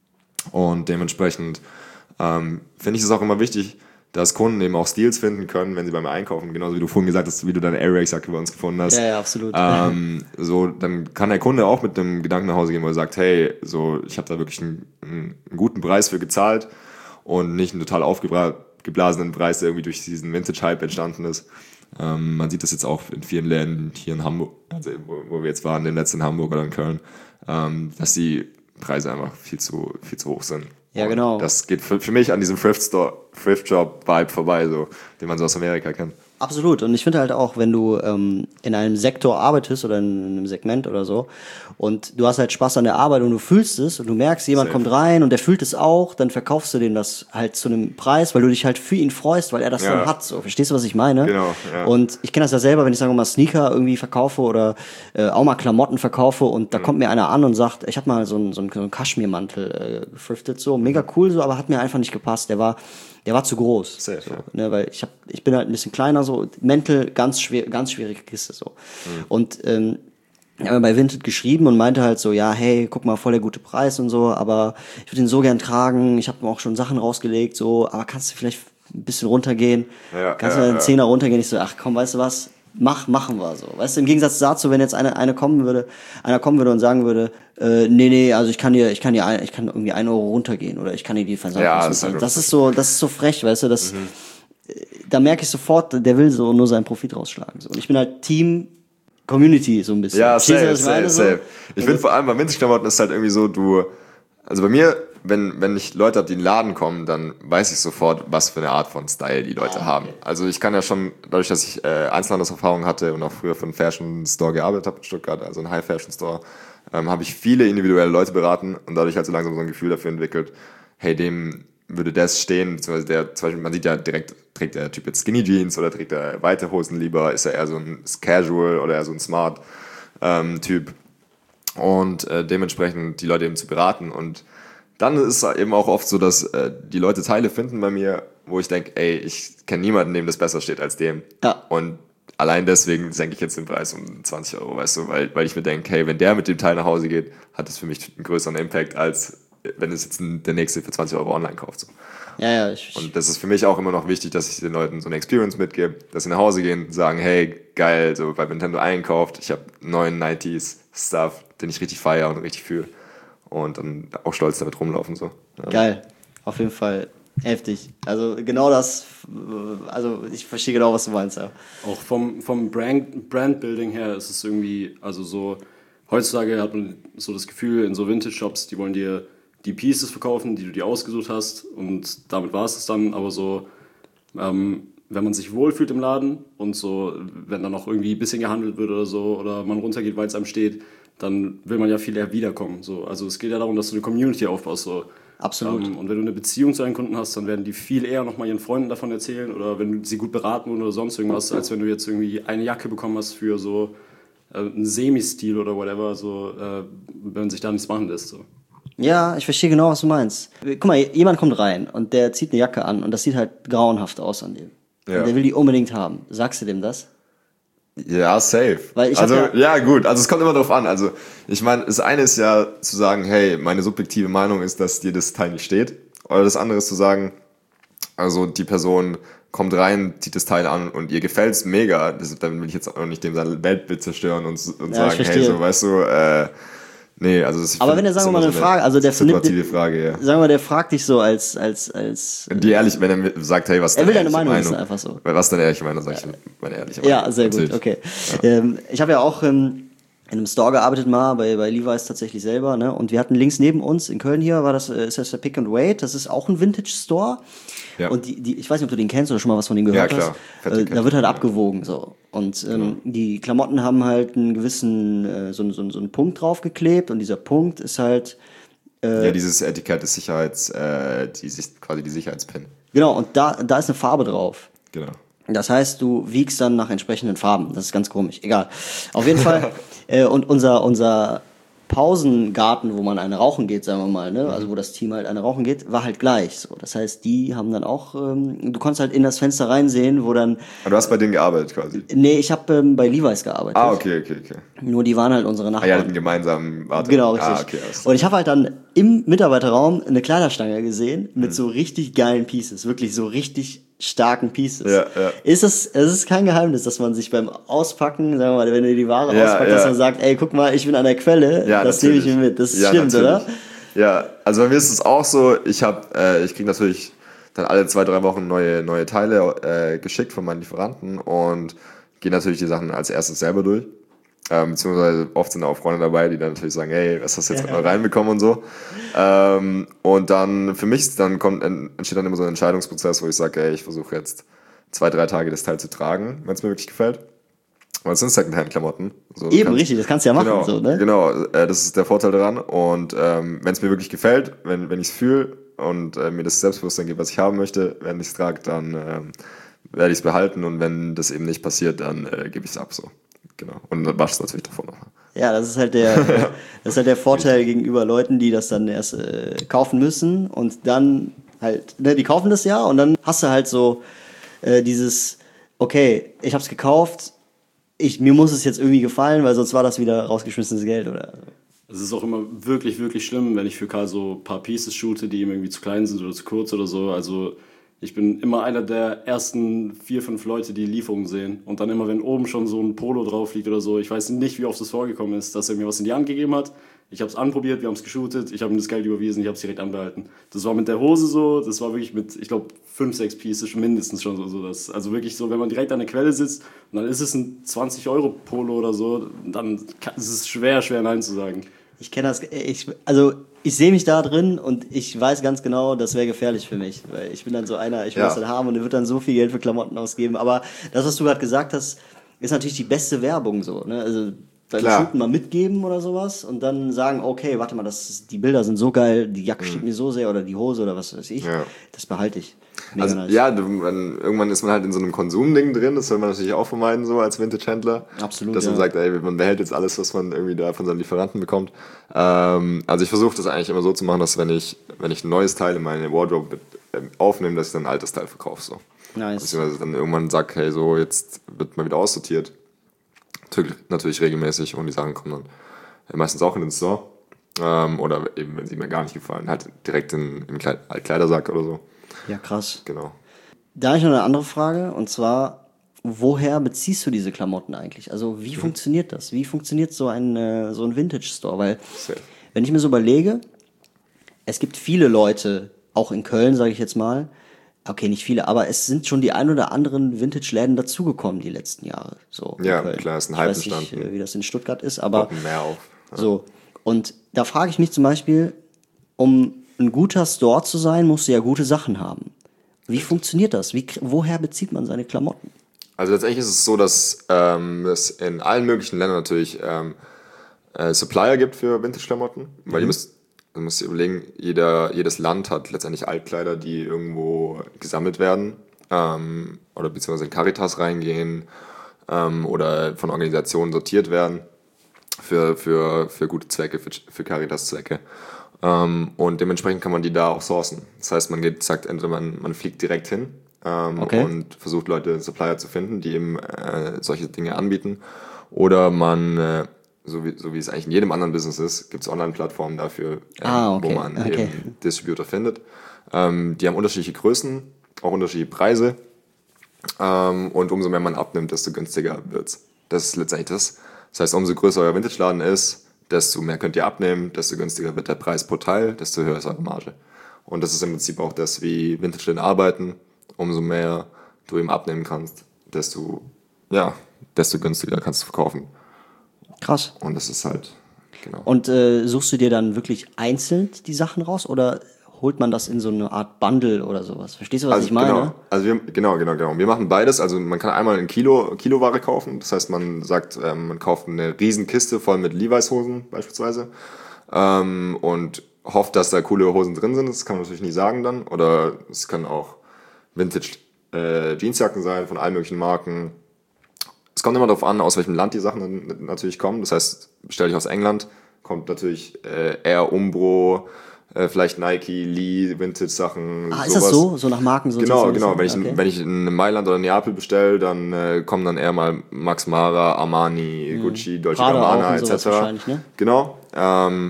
Speaker 3: Und dementsprechend ähm, finde ich es auch immer wichtig, dass Kunden eben auch Steals finden können, wenn sie bei mir einkaufen. Genauso wie du vorhin gesagt hast, wie du deine Airwax-Jacke bei uns gefunden hast.
Speaker 2: Ja, ja, absolut.
Speaker 3: Ähm, so, dann kann der Kunde auch mit dem Gedanken nach Hause gehen, wo er sagt, hey, so, ich habe da wirklich einen, einen guten Preis für gezahlt und nicht einen total aufgeblasenen Preis, der irgendwie durch diesen Vintage-Hype entstanden ist. Ähm, man sieht das jetzt auch in vielen Läden hier in Hamburg, also wo, wo wir jetzt waren, den letzten in Hamburg oder in Köln, ähm, dass die Preise einfach viel zu, viel zu hoch sind.
Speaker 2: Ja, genau.
Speaker 3: Und das geht für, für mich an diesem Thrift Store, Thrift Shop Vibe vorbei, so, den man so aus Amerika kennt.
Speaker 2: Absolut. Und ich finde halt auch, wenn du ähm, in einem Sektor arbeitest oder in einem Segment oder so und du hast halt Spaß an der Arbeit und du fühlst es und du merkst, jemand
Speaker 3: Safe.
Speaker 2: kommt rein und der fühlt es auch, dann verkaufst du dem das halt zu einem Preis, weil du dich halt für ihn freust, weil er das
Speaker 3: Ja.
Speaker 2: dann hat. So, verstehst du, was ich meine?
Speaker 3: Genau, ja.
Speaker 2: Und ich kenne das ja selber, wenn ich sagen wir mal Sneaker irgendwie verkaufe oder äh, auch mal Klamotten verkaufe und da
Speaker 3: Mhm.
Speaker 2: kommt mir einer an und sagt, ich habe mal so einen so einen, so einen Kaschmirmantel äh, gefriftet, so mega cool so, aber hat mir einfach nicht gepasst. Der war Der war zu groß.
Speaker 3: Safe,
Speaker 2: so,
Speaker 3: ja.
Speaker 2: ne, weil ich hab, ich bin halt ein bisschen kleiner, so Mäntel, ganz schwer, ganz schwierige Kiste so.
Speaker 3: Mhm.
Speaker 2: Und ähm, er hat mir bei Vinted geschrieben und meinte halt so, ja, hey, guck mal, voll der gute Preis und so, aber ich würde ihn so gern tragen. Ich habe mir auch schon Sachen rausgelegt, so, aber kannst du vielleicht ein bisschen runtergehen?
Speaker 3: Ja,
Speaker 2: kannst
Speaker 3: ja,
Speaker 2: du einen
Speaker 3: ja.
Speaker 2: Zehner runtergehen? Ich so, ach komm, weißt du was? Mach, machen wir so. Weißt du, im Gegensatz dazu, wenn jetzt eine, eine kommen würde, einer kommen würde und sagen würde, äh, nee, nee, also ich kann dir, ich kann dir, ein, ich kann irgendwie ein Euro runtergehen oder ich kann dir die Versandkosten
Speaker 3: Ja, das ist
Speaker 2: zahlen.
Speaker 3: halt
Speaker 2: Das ist so, das ist so frech, weißt du, das, da merke ich sofort, der will so nur seinen Profit rausschlagen. So. Und ich bin halt Team Community so ein bisschen.
Speaker 3: Ja,
Speaker 2: Verstehst du,
Speaker 3: safe,
Speaker 2: was ich meine,
Speaker 3: safe,
Speaker 2: so?
Speaker 3: safe. Ich finde vor allem bei Vintage-Klamotten ist halt irgendwie so, du, also bei mir, wenn, wenn ich Leute habe, die in den Laden kommen, dann weiß ich sofort, was für eine Art von Style die Leute haben. Also ich kann ja schon, dadurch, dass ich äh, Einzelhandelserfahrung hatte und auch früher für einen Fashion-Store gearbeitet habe in Stuttgart, also einen High-Fashion-Store, ähm, habe ich viele individuelle Leute beraten und dadurch halt so langsam so ein Gefühl dafür entwickelt, hey, dem würde das stehen, beziehungsweise der, zum Beispiel, man sieht ja direkt, trägt der Typ jetzt Skinny Jeans oder trägt er weite Hosen lieber, ist er eher so ein Casual oder eher so ein Smart ähm, Typ und äh, dementsprechend die Leute eben zu beraten und dann ist es eben auch oft so, dass äh, die Leute Teile finden bei mir, wo ich denke, ey, ich kenne niemanden, dem das besser steht als dem.
Speaker 2: Ja.
Speaker 3: Und allein deswegen senke ich jetzt den Preis um zwanzig Euro, weißt du, weil, weil ich mir denke, hey, wenn der mit dem Teil nach Hause geht, hat das für mich einen größeren Impact, als wenn es jetzt ein, der nächste für zwanzig Euro online kauft. So.
Speaker 2: Ja, ja, ich,
Speaker 3: Und das ist für mich auch immer noch wichtig, dass ich den Leuten so eine Experience mitgebe, dass sie nach Hause gehen, sagen, hey, geil, so bei Nintendo einkauft, ich habe neuen neunziger Stuff, den ich richtig feiere und richtig fühle. Und dann auch stolz damit rumlaufen. So. Ja.
Speaker 2: geil. Auf jeden Fall heftig. Also genau das, also ich verstehe genau, was du meinst, ja.
Speaker 4: Auch vom, vom Brand, Brandbuilding her ist es irgendwie, also so, heutzutage hat man so das Gefühl, in so Vintage-Shops, die wollen dir die Pieces verkaufen, die du dir ausgesucht hast und damit war es es dann, aber so, ähm, wenn man sich wohlfühlt im Laden und so, wenn dann noch irgendwie ein bisschen gehandelt wird oder so oder man runtergeht, weil es einem steht, dann will man ja viel eher wiederkommen. So. Also es geht ja darum, dass du eine Community aufbaust. So.
Speaker 2: Absolut.
Speaker 4: Ähm, und wenn du eine Beziehung zu deinen Kunden hast, dann werden die viel eher nochmal ihren Freunden davon erzählen oder wenn du sie gut beraten wurden oder sonst irgendwas, als wenn du jetzt irgendwie eine Jacke bekommen hast für so äh, einen Semi-Stil oder whatever, so, äh, wenn sich da nichts machen lässt. So.
Speaker 2: Ja, ich verstehe genau, was du meinst. Guck mal, jemand kommt rein und der zieht eine Jacke an und das sieht halt grauenhaft aus an dem.
Speaker 3: Ja.
Speaker 2: Und der will die unbedingt haben. Sagst du dem das?
Speaker 3: Ja, safe.
Speaker 2: Weil ich hab
Speaker 3: also,
Speaker 2: ja-
Speaker 3: ja, gut. Also, es kommt immer drauf an. Also, ich meine, das eine ist ja zu sagen, hey, meine subjektive Meinung ist, dass dir das Teil nicht steht. Oder das andere ist zu sagen, also, die Person kommt rein, zieht das Teil an und ihr gefällt's mega. Das, dann will ich jetzt auch nicht dem sein Weltbild zerstören und, und
Speaker 2: Ja, ich
Speaker 3: sagen, hey,
Speaker 2: verstehe.
Speaker 3: so, weißt du, äh, nee, also, das, ich
Speaker 2: Aber
Speaker 3: find,
Speaker 2: wenn er,
Speaker 3: das
Speaker 2: sagen wir
Speaker 3: ist
Speaker 2: mal,
Speaker 3: immer
Speaker 2: eine Frage, also der
Speaker 3: situative Frage, ja.
Speaker 2: sagen wir, der fragt dich so als, als, als,
Speaker 3: Die ehrlich, wenn er mir sagt, hey, was ist
Speaker 2: Er will
Speaker 3: deine
Speaker 2: deine
Speaker 3: ehrliche
Speaker 2: Meinung wissen, einfach so.
Speaker 3: Weil was deine ehrliche Meinung, sag ich meine ehrliche Meinung.
Speaker 2: ja, sehr gut,
Speaker 3: Natürlich.
Speaker 2: okay. Ähm, ich habe ja auch ähm, in einem Store gearbeitet mal, bei, bei Levi's tatsächlich selber, ne, und wir hatten links neben uns, in Köln hier, war das, äh, ist das der Pick and Wait, das ist auch ein Vintage-Store.
Speaker 3: Ja.
Speaker 2: Und die, die, ich weiß nicht, ob du den kennst oder schon mal was von dem gehört
Speaker 3: Ja, klar.
Speaker 2: hast.
Speaker 3: Fette
Speaker 2: Äh,
Speaker 3: Kette,
Speaker 2: da wird halt
Speaker 3: ja.
Speaker 2: abgewogen, so. Und ähm, die Klamotten haben halt einen gewissen, äh, so, so, so einen Punkt draufgeklebt und dieser Punkt ist halt,
Speaker 3: Ja, dieses Etikett ist Sicherheits, äh, die, Sich- quasi die Sicherheitspin.
Speaker 2: genau, und da, da ist eine Farbe drauf.
Speaker 3: Genau.
Speaker 2: Das heißt, du wiegst dann nach entsprechenden Farben. Das ist ganz komisch. Egal. Auf jeden Fall. Äh, und unser, unser Pausengarten, wo man eine rauchen geht, sagen wir mal, ne, also wo das Team halt eine rauchen geht, war halt gleich. So, das heißt, die haben dann auch, ähm, du konntest halt in das Fenster reinsehen, wo dann.
Speaker 3: Aber du hast bei denen gearbeitet quasi?
Speaker 2: Nee, ich habe ähm, bei Levi's gearbeitet.
Speaker 3: Ah, okay, okay, okay.
Speaker 2: Nur die waren halt unsere
Speaker 3: Ah,
Speaker 2: Nachbarn.
Speaker 3: ja, hatten gemeinsam Warte.
Speaker 2: Genau, richtig.
Speaker 3: Ah, okay,
Speaker 2: und ich habe halt dann im Mitarbeiterraum eine Kleiderstange gesehen mit so richtig geilen Pieces, wirklich so richtig starken Pieces.
Speaker 3: Ja, ja.
Speaker 2: Ist es, es ist kein Geheimnis, dass man sich beim Auspacken, sagen wir mal, wenn du die Ware
Speaker 3: Ja,
Speaker 2: auspackt,
Speaker 3: ja.
Speaker 2: dass man sagt, ey, guck mal, ich bin an der Quelle,
Speaker 3: Ja,
Speaker 2: das nehme ich
Speaker 3: natürlich.
Speaker 2: mir mit. Das
Speaker 3: Ja,
Speaker 2: stimmt,
Speaker 3: natürlich.
Speaker 2: oder?
Speaker 3: Ja, also bei mir ist es auch so, ich hab, äh, ich kriege natürlich dann alle zwei, drei Wochen neue, neue Teile äh, geschickt von meinen Lieferanten und gehe natürlich die Sachen als erstes selber durch. Ähm, beziehungsweise oft sind auch Freunde dabei, die dann natürlich sagen, hey, was hast du jetzt ja. neu reinbekommen und so. Ähm, und dann für mich dann kommt, entsteht dann immer so ein Entscheidungsprozess, wo ich sage, hey, ich versuche jetzt zwei, drei Tage das Teil zu tragen, wenn es mir wirklich gefällt. Weil es sind Secondhand-Klamotten. So,
Speaker 2: Eben,
Speaker 3: kannst,
Speaker 2: richtig, das kannst du ja machen.
Speaker 3: Genau,
Speaker 2: so, ne?
Speaker 3: genau äh, das ist der Vorteil daran. Und ähm, wenn es mir wirklich gefällt, wenn, wenn ich es fühle und äh, mir das Selbstbewusstsein gibt, was ich haben möchte, wenn ich es trage, dann ähm, werde ich es behalten. Und wenn das eben nicht passiert, dann äh, gebe ich es ab. So. Genau. Und dann wasche es natürlich davon noch.
Speaker 2: Ja, das ist halt der, das ist halt der Vorteil gegenüber Leuten, die das dann erst äh, kaufen müssen und dann halt, ne, die kaufen das ja und dann hast du halt so äh, dieses, okay, ich hab's gekauft, ich, mir muss es jetzt irgendwie gefallen, weil sonst war das wieder rausgeschmissenes Geld, oder?
Speaker 4: Es ist auch immer wirklich, wirklich schlimm, wenn ich für Karl so ein paar Pieces shoote, die ihm irgendwie zu klein sind oder zu kurz oder so. Also ich bin immer einer der ersten vier, fünf Leute, die Lieferungen sehen. Und dann immer, wenn oben schon so ein Polo drauf liegt oder so, ich weiß nicht, wie oft es vorgekommen ist, dass er mir was in die Hand gegeben hat. Ich habe es anprobiert, wir haben es geshootet, ich habe ihm das Geld überwiesen, ich habe es direkt anbehalten. Das war mit der Hose so, das war wirklich mit, ich glaube, fünf, sechs Pieces mindestens schon so. so das, also wirklich so, wenn man direkt an der Quelle sitzt und dann ist es ein zwanzig Euro Polo oder so, dann kann, ist es schwer, schwer Nein zu sagen.
Speaker 2: Ich kenne das, ich, also ich sehe mich da drin und ich weiß ganz genau, das wäre gefährlich für mich, weil ich bin dann so einer, ich will
Speaker 3: Ja.
Speaker 2: das dann haben und er wird dann so viel Geld für Klamotten ausgeben. Aber das, was du gerade gesagt hast, ist natürlich die beste Werbung so, ne? Also beim
Speaker 3: Klar.
Speaker 2: Shooten mal mitgeben oder sowas und dann sagen, okay, warte mal, das, die Bilder sind so geil, die Jacke steht mir so sehr oder die Hose oder was weiß ich,
Speaker 3: Ja.
Speaker 2: das behalte ich. Mega
Speaker 3: Also
Speaker 2: nice.
Speaker 3: ja, du, man, irgendwann ist man halt in so einem Konsumding drin, das will man natürlich auch vermeiden, so als Vintage-Händler.
Speaker 2: Absolut,
Speaker 3: Dass man
Speaker 2: ja.
Speaker 3: sagt, ey, man behält jetzt alles, was man irgendwie da von seinen Lieferanten bekommt. Ähm, also ich versuche das eigentlich immer so zu machen, dass wenn ich, wenn ich ein neues Teil in meine Wardrobe mit, ähm, aufnehme, dass ich dann ein altes Teil verkaufe. So.
Speaker 2: Nice.
Speaker 3: Beziehungsweise dann irgendwann sage, hey, so, jetzt wird mal wieder aussortiert. Natürlich regelmäßig und die Sachen kommen dann äh, meistens auch in den Store. Ähm, oder eben, wenn sie mir gar nicht gefallen, halt direkt in, in Kleid- Kleidersack oder so.
Speaker 2: Ja, krass.
Speaker 3: Genau.
Speaker 2: Da habe ich noch eine andere Frage und zwar, woher beziehst du diese Klamotten eigentlich? Also wie funktioniert das? Wie funktioniert so ein, äh, so ein Vintage-Store? Weil
Speaker 3: Safe.
Speaker 2: wenn ich mir so überlege, es gibt viele Leute, auch in Köln, sage ich jetzt mal, okay, nicht viele, aber es sind schon die ein oder anderen Vintage-Läden dazugekommen die letzten Jahre. So in
Speaker 3: Ja,
Speaker 2: Köln.
Speaker 3: klar, ist ein
Speaker 2: Ich
Speaker 3: Hype
Speaker 2: weiß nicht,
Speaker 3: entstanden.
Speaker 2: äh, wie das in Stuttgart ist, aber
Speaker 3: Poppen mehr auf. Ja.
Speaker 2: so. Und da frage ich mich zum Beispiel, um ein guter Store zu sein, musst du ja gute Sachen haben. Wie funktioniert das? Wie, woher bezieht man seine Klamotten?
Speaker 3: Also letztendlich ist es so, dass ähm, es in allen möglichen Ländern natürlich ähm, äh, Supplier gibt für Vintage-Klamotten, weil ihr müsst, ihr müsst überlegen, jeder, jedes Land hat letztendlich Altkleider, die irgendwo gesammelt werden ähm, oder beziehungsweise in Caritas reingehen ähm, oder von Organisationen sortiert werden für, für, für gute Zwecke, für, für Caritas-Zwecke. Ähm, und dementsprechend kann man die da auch sourcen. Das heißt, man geht, sagt entweder man, man fliegt direkt hin ähm,
Speaker 2: Okay.
Speaker 3: und versucht Leute, Supplier zu finden, die eben äh, solche Dinge anbieten. Oder man, äh, so, wie, so wie es eigentlich in jedem anderen Business ist, gibt es Online-Plattformen dafür, ähm,
Speaker 2: Ah, okay.
Speaker 3: wo man
Speaker 2: Okay.
Speaker 3: eben Distributor findet. Ähm, die haben unterschiedliche Größen, auch unterschiedliche Preise. Ähm, und umso mehr man abnimmt, desto günstiger wird's. Das ist letztendlich das. Das heißt, umso größer euer Vintage-Laden ist, desto mehr könnt ihr abnehmen, desto günstiger wird der Preis pro Teil, desto höher ist eure Marge. Und das ist im Prinzip auch das, wie Vintage-Läden arbeiten. Umso mehr du ihm abnehmen kannst, desto, ja, desto günstiger kannst du verkaufen.
Speaker 2: Krass.
Speaker 3: Und das ist halt, genau.
Speaker 2: Und äh, suchst du dir dann wirklich einzeln die Sachen raus oder holt man das in so eine Art Bundle oder sowas? Verstehst du, was
Speaker 3: Also
Speaker 2: ich meine?
Speaker 3: genau, also wir, genau, genau, genau. Wir machen beides. Also man kann einmal ein Kilo Kiloware kaufen. Das heißt, man sagt, ähm, man kauft eine riesen Kiste voll mit Levi's-Hosen beispielsweise ähm, und hofft, dass da coole Hosen drin sind. Das kann man natürlich nicht sagen dann. Oder es können auch Vintage äh, Jeansjacken sein von allen möglichen Marken. Es kommt immer darauf an, aus welchem Land die Sachen dann natürlich kommen. Das heißt, bestelle ich aus England, kommt natürlich äh, eher Umbro, äh, vielleicht Nike, Lee, Vintage-Sachen.
Speaker 2: Ah, ist
Speaker 3: sowas.
Speaker 2: das so? So nach Marken so?
Speaker 3: Genau, genau. Wenn ich,
Speaker 2: okay.
Speaker 3: wenn ich in Mailand oder Neapel bestelle, dann äh, kommen dann eher mal Max Mara, Armani, mhm. Gucci, Dolce Gabbana et cetera. Ne? Genau. Ähm,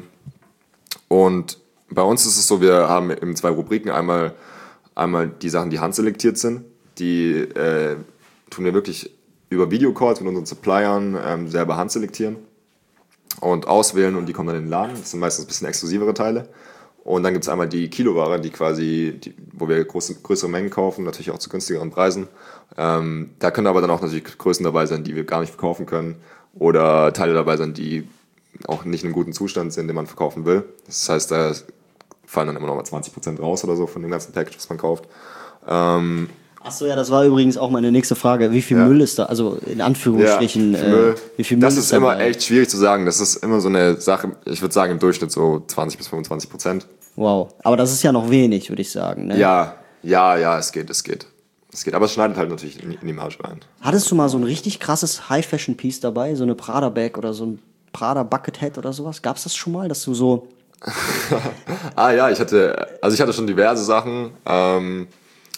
Speaker 3: und bei uns ist es so, wir haben eben zwei Rubriken. Einmal, einmal die Sachen, die handselektiert sind. Die äh, tun wir wirklich über Videocalls mit unseren Suppliern ähm, selber handselektieren und auswählen und die kommen dann in den Laden. Das sind meistens ein bisschen exklusivere Teile. Und dann gibt es einmal die Kiloware, die quasi, die, wo wir große, größere Mengen kaufen, natürlich auch zu günstigeren Preisen. Ähm, da können aber dann auch natürlich Größen dabei sein, die wir gar nicht verkaufen können oder Teile dabei sein, die auch nicht in einem guten Zustand sind, den man verkaufen will. Das heißt, da fallen dann immer noch mal zwanzig Prozent raus oder so von dem ganzen Package, was man kauft. Ähm,
Speaker 2: Achso, ja, das war übrigens auch meine nächste Frage. Wie viel ja. Müll ist da? Also in Anführungsstrichen,
Speaker 3: ja, Müll.
Speaker 2: Äh, wie viel Müll
Speaker 3: das
Speaker 2: ist,
Speaker 3: ist immer echt schwierig zu sagen. Das ist immer so eine Sache, ich würde sagen im Durchschnitt so zwanzig bis fünfundzwanzig Prozent.
Speaker 2: Wow, aber das ist ja noch wenig, würde ich sagen. Ne?
Speaker 3: Ja, ja, ja, es geht, es geht. Es geht, aber es schneidet halt natürlich in, in die Marge rein.
Speaker 2: Hattest du mal so ein richtig krasses High-Fashion-Piece dabei? So eine Prada-Bag oder so ein Prada-Bucket-Hat oder sowas? Gab's das schon mal, dass du so...
Speaker 3: ah ja, ich hatte, also ich hatte schon diverse Sachen. Ähm,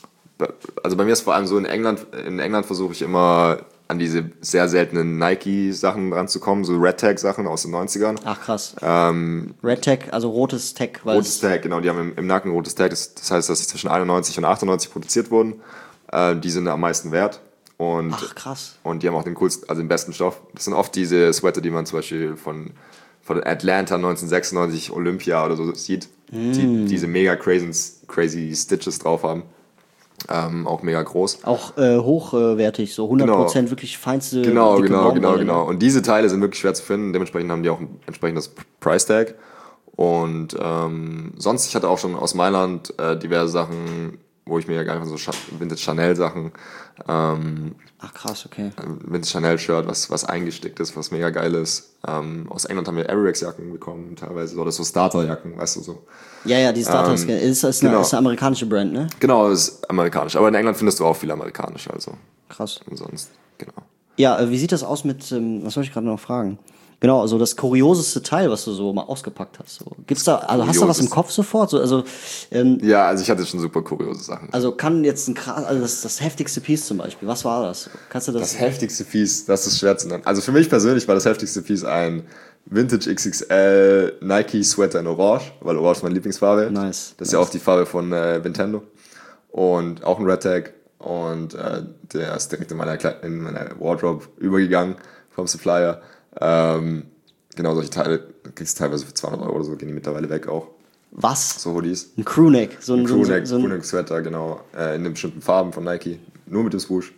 Speaker 3: also bei mir ist vor allem so, in England, in England versuche ich immer an diese sehr seltenen Nike-Sachen ranzukommen, so Red Tag-Sachen aus den neunzigern.
Speaker 2: Ach krass.
Speaker 3: Ähm,
Speaker 2: Red Tag, also rotes Tag.
Speaker 3: Rotes Tag, genau, die haben im, im Nacken rotes Tag, das, das heißt, dass sie zwischen einundneunzig und achtundneunzig produziert wurden. Äh, die sind am meisten wert. Und,
Speaker 2: Ach krass.
Speaker 3: Und die haben auch den coolsten, also den besten Stoff. Das sind oft diese Sweater, die man zum Beispiel von, von Atlanta neunzehnhundertsechsundneunzig Olympia oder so sieht, mm. die diese mega crazy, crazy Stitches drauf haben. Ähm, auch mega groß.
Speaker 2: Auch äh, hochwertig, so hundert Prozent genau. Wirklich feinste
Speaker 3: Genau, dicke genau, genau, genau. Und diese Teile sind wirklich schwer zu finden. Dementsprechend haben die auch ein entsprechendes Price Tag. Und ähm, sonst, ich hatte auch schon aus Mailand äh, diverse Sachen, wo ich mir ja gar nicht so Ch- Vintage Chanel Sachen. Ähm,
Speaker 2: Ach krass, okay.
Speaker 3: Vintage Chanel Shirt, was, was eingestickt ist, was mega geil ist. Ähm, aus England haben wir Aerox Jacken bekommen, teilweise. Oder so Starter Jacken, weißt du so.
Speaker 2: Ja, ja, die Starter ähm, ist, ist, genau. eine, ist eine amerikanische Brand, ne?
Speaker 3: Genau, ist amerikanisch. Aber in England findest du auch viel amerikanisch, also.
Speaker 2: Krass.
Speaker 3: Und sonst, genau.
Speaker 2: Ja, äh, wie sieht das aus mit, ähm, was soll ich gerade noch fragen? Genau, also das kurioseste Teil, was du so mal ausgepackt hast. So. Gibt's da, also hast du da was im Kopf sofort? So, also, ähm,
Speaker 3: ja, also ich hatte schon super kuriose Sachen.
Speaker 2: Also kann jetzt ein krass, also das, das heftigste Piece zum Beispiel, was war das? Kannst du das?
Speaker 3: Das heftigste Piece, das ist schwer zu nennen. Also für mich persönlich war das heftigste Piece ein Vintage X X L Nike Sweater in Orange, weil Orange ist meine Lieblingsfarbe.
Speaker 2: Nice.
Speaker 3: Das ist
Speaker 2: nice.
Speaker 3: ja auch die Farbe von äh, Nintendo. Und auch ein Red Tag. Und äh, der ist direkt in meiner, in meiner Wardrobe übergegangen vom Supplier. Ähm, genau, solche Teile kriegst du teilweise für zweihundert Euro oder so, gehen die mittlerweile weg auch.
Speaker 2: Was?
Speaker 3: So Hoodies.
Speaker 2: Ein Crewneck. So ein,
Speaker 3: ein Crewneck,
Speaker 2: so ein
Speaker 3: Crewneck-Sweater, genau. Äh, in den bestimmten Farben von Nike. Nur mit dem Swoosh.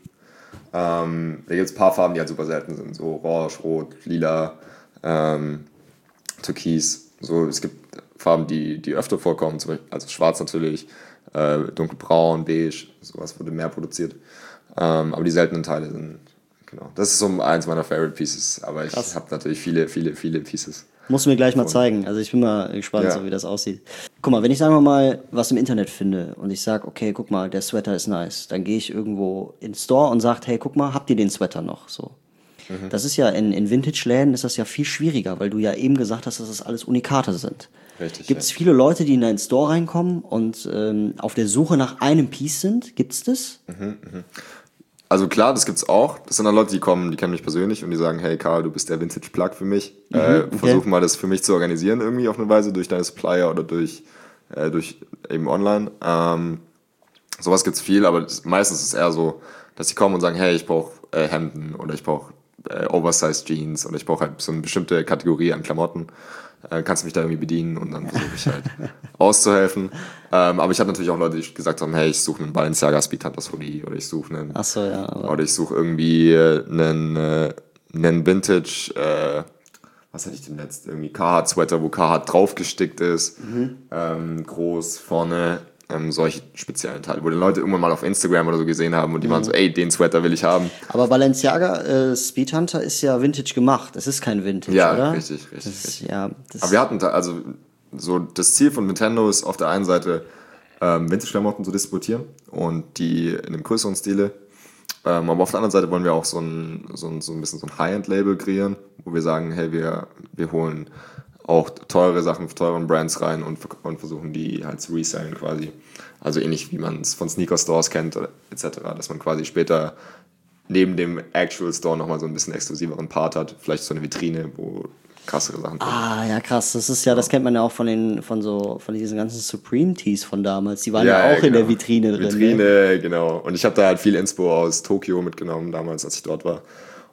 Speaker 3: Ähm, da gibt es ein paar Farben, die halt super selten sind. So orange, rot, lila, ähm, türkis. So, es gibt Farben, die, die öfter vorkommen. Zum Beispiel, also schwarz natürlich, äh, dunkelbraun, beige. Sowas wurde mehr produziert. Ähm, aber die seltenen Teile sind... Genau. Das ist so eins meiner Favorite Pieces, aber ich habe natürlich viele, viele, viele Pieces.
Speaker 2: Musst du mir gleich mal zeigen. Also ich bin mal gespannt, ja. so wie das aussieht. Guck mal, wenn ich sagen wir mal was im Internet finde und ich sag, okay, guck mal, der Sweater ist nice, dann gehe ich irgendwo in den Store und sag, hey, guck mal, habt ihr den Sweater noch? So. Mhm. Das ist ja in, in Vintage-Läden ist das ja viel schwieriger, weil du ja eben gesagt hast, dass das alles Unikate sind.
Speaker 3: Richtig.
Speaker 2: Gibt es
Speaker 3: ja.
Speaker 2: viele Leute, die in einen Store reinkommen und ähm, auf der Suche nach einem Piece sind? Gibt's das?
Speaker 3: Mhm, mh. Also klar, das gibt's auch. Das sind dann Leute, die kommen, die kennen mich persönlich und die sagen, hey Karl, du bist der Vintage-Plug für mich. Mhm, äh, okay. Versuch mal das für mich zu organisieren irgendwie auf eine Weise, durch deine Supplier oder durch, äh, durch eben online. Ähm, sowas gibt's viel, aber das, meistens ist es eher so, dass sie kommen und sagen, hey, ich brauche äh, Hemden oder ich brauche äh, Oversized Jeans oder ich brauche halt so eine bestimmte Kategorie an Klamotten. Äh, kannst du mich da irgendwie bedienen und dann versuche ich halt auszuhelfen. Ähm, aber ich hatte natürlich auch Leute, die gesagt haben, hey, ich suche einen Balenciaga Speedhunters Hoodie oder ich suche einen
Speaker 2: Ach so, ja, aber
Speaker 3: oder ich suche irgendwie äh, einen, äh, einen Vintage, äh, was hatte ich denn letzt? Irgendwie Carhartt Sweater, wo Carhartt draufgestickt ist, mhm. ähm, groß vorne. Ähm, solche speziellen Teile, wo die Leute irgendwann mal auf Instagram oder so gesehen haben und die mhm. waren so, ey, den Sweater will ich haben.
Speaker 2: Aber Balenciaga äh, Speedhunter ist ja Vintage gemacht. Das ist kein Vintage,
Speaker 3: ja,
Speaker 2: oder?
Speaker 3: Ja, richtig, richtig.
Speaker 2: Das,
Speaker 3: richtig.
Speaker 2: Ja, das
Speaker 3: aber wir hatten da, also so das Ziel von Nintendo ist auf der einen Seite ähm, Vintage-Klamotten zu distributieren und die in einem größeren Stile. Ähm, aber auf der anderen Seite wollen wir auch so ein, so ein, so ein bisschen so ein High-End-Label kreieren, wo wir sagen, hey, wir, wir holen auch teure Sachen von teuren Brands rein und, und versuchen die halt zu resellen quasi. Also ähnlich wie man es von Sneaker-Stores kennt et cetera, dass man quasi später neben dem Actual Store nochmal so ein bisschen exklusiveren Part hat. Vielleicht so eine Vitrine, wo krassere Sachen kommen.
Speaker 2: Ah, ja, krass. Das ist ja, das kennt man ja auch von den, von so, von diesen ganzen Supreme-Tees von damals. Die waren ja, ja auch
Speaker 3: genau.
Speaker 2: in der Vitrine drin.
Speaker 3: Vitrine,
Speaker 2: ne?
Speaker 3: genau. Und ich habe da halt viel Inspo aus Tokio mitgenommen, damals, als ich dort war.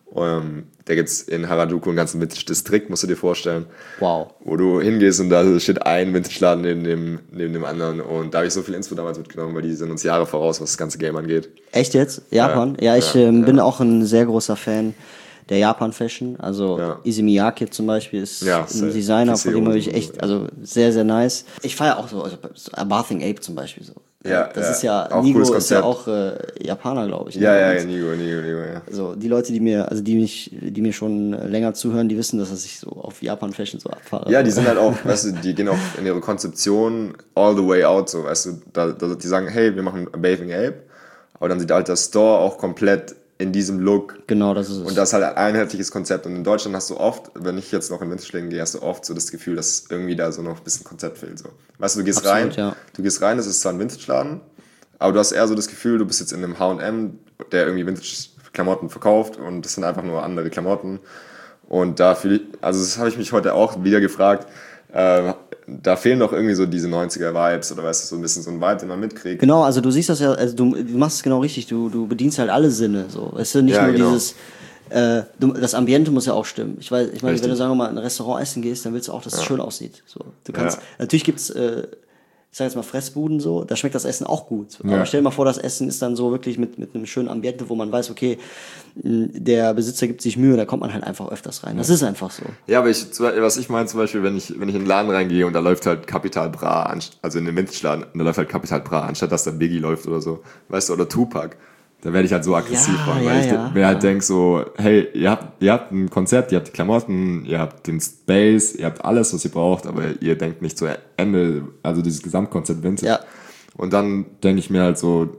Speaker 3: Um, da gibt's in Harajuku einen ganzen Vintage-Distrikt, musst du dir vorstellen.
Speaker 2: Wow.
Speaker 3: Wo du hingehst und da steht ein Vintage-Laden neben dem, neben dem anderen. Und da habe ich so viel Inspo damals mitgenommen, weil die sind uns Jahre voraus, was das ganze Game angeht.
Speaker 2: Echt jetzt? Japan? Ja, ja ich
Speaker 3: ja,
Speaker 2: ähm, bin
Speaker 3: ja.
Speaker 2: auch ein sehr großer Fan der Japan-Fashion. Also
Speaker 3: Ja.
Speaker 2: Issey Miyake zum Beispiel ist
Speaker 3: Ja,
Speaker 2: ein
Speaker 3: safe.
Speaker 2: Designer, von dem habe ich
Speaker 3: Seo,
Speaker 2: echt,
Speaker 3: ja.
Speaker 2: also sehr, sehr nice. Ich feiere auch so, also so A Bathing Ape zum Beispiel so.
Speaker 3: Ja,
Speaker 2: das
Speaker 3: ja.
Speaker 2: ist ja,
Speaker 3: Auch
Speaker 2: Nigo
Speaker 3: cooles
Speaker 2: ist ja
Speaker 3: Konzept.
Speaker 2: auch äh, Japaner, glaube ich. Ne?
Speaker 3: Ja, ja, ja,
Speaker 2: Und
Speaker 3: Nigo, Nigo, Nigo, ja.
Speaker 2: so, die Leute, die mir, also die mich, die mir schon länger zuhören, die wissen, dass ich so auf Japan-Fashion so abfahre.
Speaker 3: Ja, die sind halt auch, weißt du, die gehen auch in ihre Konzeption all the way out, so, weißt du, da, da, die sagen, hey, wir machen a Bathing Ape, aber dann sieht halt der Store auch komplett in diesem Look.
Speaker 2: Genau, das ist es.
Speaker 3: Und das ist halt ein einheitliches Konzept. Und in Deutschland hast du oft, wenn ich jetzt noch in Vintage-Läden gehe, hast du oft so das Gefühl, dass irgendwie da so noch ein bisschen Konzept fehlt. So. Weißt du, du gehst
Speaker 2: Absolut,
Speaker 3: rein,
Speaker 2: ja.
Speaker 3: du gehst rein, das ist zwar ein Vintage-Laden, aber du hast eher so das Gefühl, du bist jetzt in einem H und M, der irgendwie Vintage-Klamotten verkauft und das sind einfach nur andere Klamotten. Und da fühle ich, also das habe ich mich heute auch wieder gefragt, äh, da fehlen doch irgendwie so diese neunziger-Vibes oder weißt du, so ein bisschen so ein Vibe, den man mitkriegt.
Speaker 2: Genau, also du siehst das ja, also du, du machst es genau richtig, du, du bedienst halt alle Sinne, so. Weißt du, nicht
Speaker 3: Ja,
Speaker 2: nur
Speaker 3: genau.
Speaker 2: dieses, äh, du, das Ambiente muss ja auch stimmen. Ich weiß, ich meine,
Speaker 3: Richtig.
Speaker 2: wenn du sagen wir mal in ein Restaurant essen gehst, dann willst du auch, dass es schön aussieht, so. Du kannst,
Speaker 3: Ja.
Speaker 2: natürlich gibt's, äh, ich sag jetzt mal Fressbuden so, da schmeckt das Essen auch gut. So.
Speaker 3: Ja.
Speaker 2: Aber stell dir mal vor, das Essen ist dann so wirklich mit, mit einem schönen Ambiente, wo man weiß, okay, mh, der Besitzer gibt sich Mühe, da kommt man halt einfach öfters rein. Das ist einfach so.
Speaker 3: Ja, aber ich, was ich meine zum Beispiel, wenn ich, wenn ich in den Laden reingehe und da läuft halt Capital Bra, anst- also in den Vintage-Laden, und da läuft halt Capital Bra, anstatt dass da Biggie läuft oder so, weißt du, oder Tupac, da werde ich halt so aggressiv
Speaker 2: Ja,
Speaker 3: von,
Speaker 2: ja,
Speaker 3: weil ich
Speaker 2: ja.
Speaker 3: mir halt denke so, hey, ihr habt, ihr habt ein Konzept, ihr habt die Klamotten, ihr habt den Space, ihr habt alles, was ihr braucht, aber ihr denkt nicht zu Ende, also dieses Gesamtkonzept Vintage.
Speaker 2: Ja.
Speaker 3: Und dann denke ich mir halt so,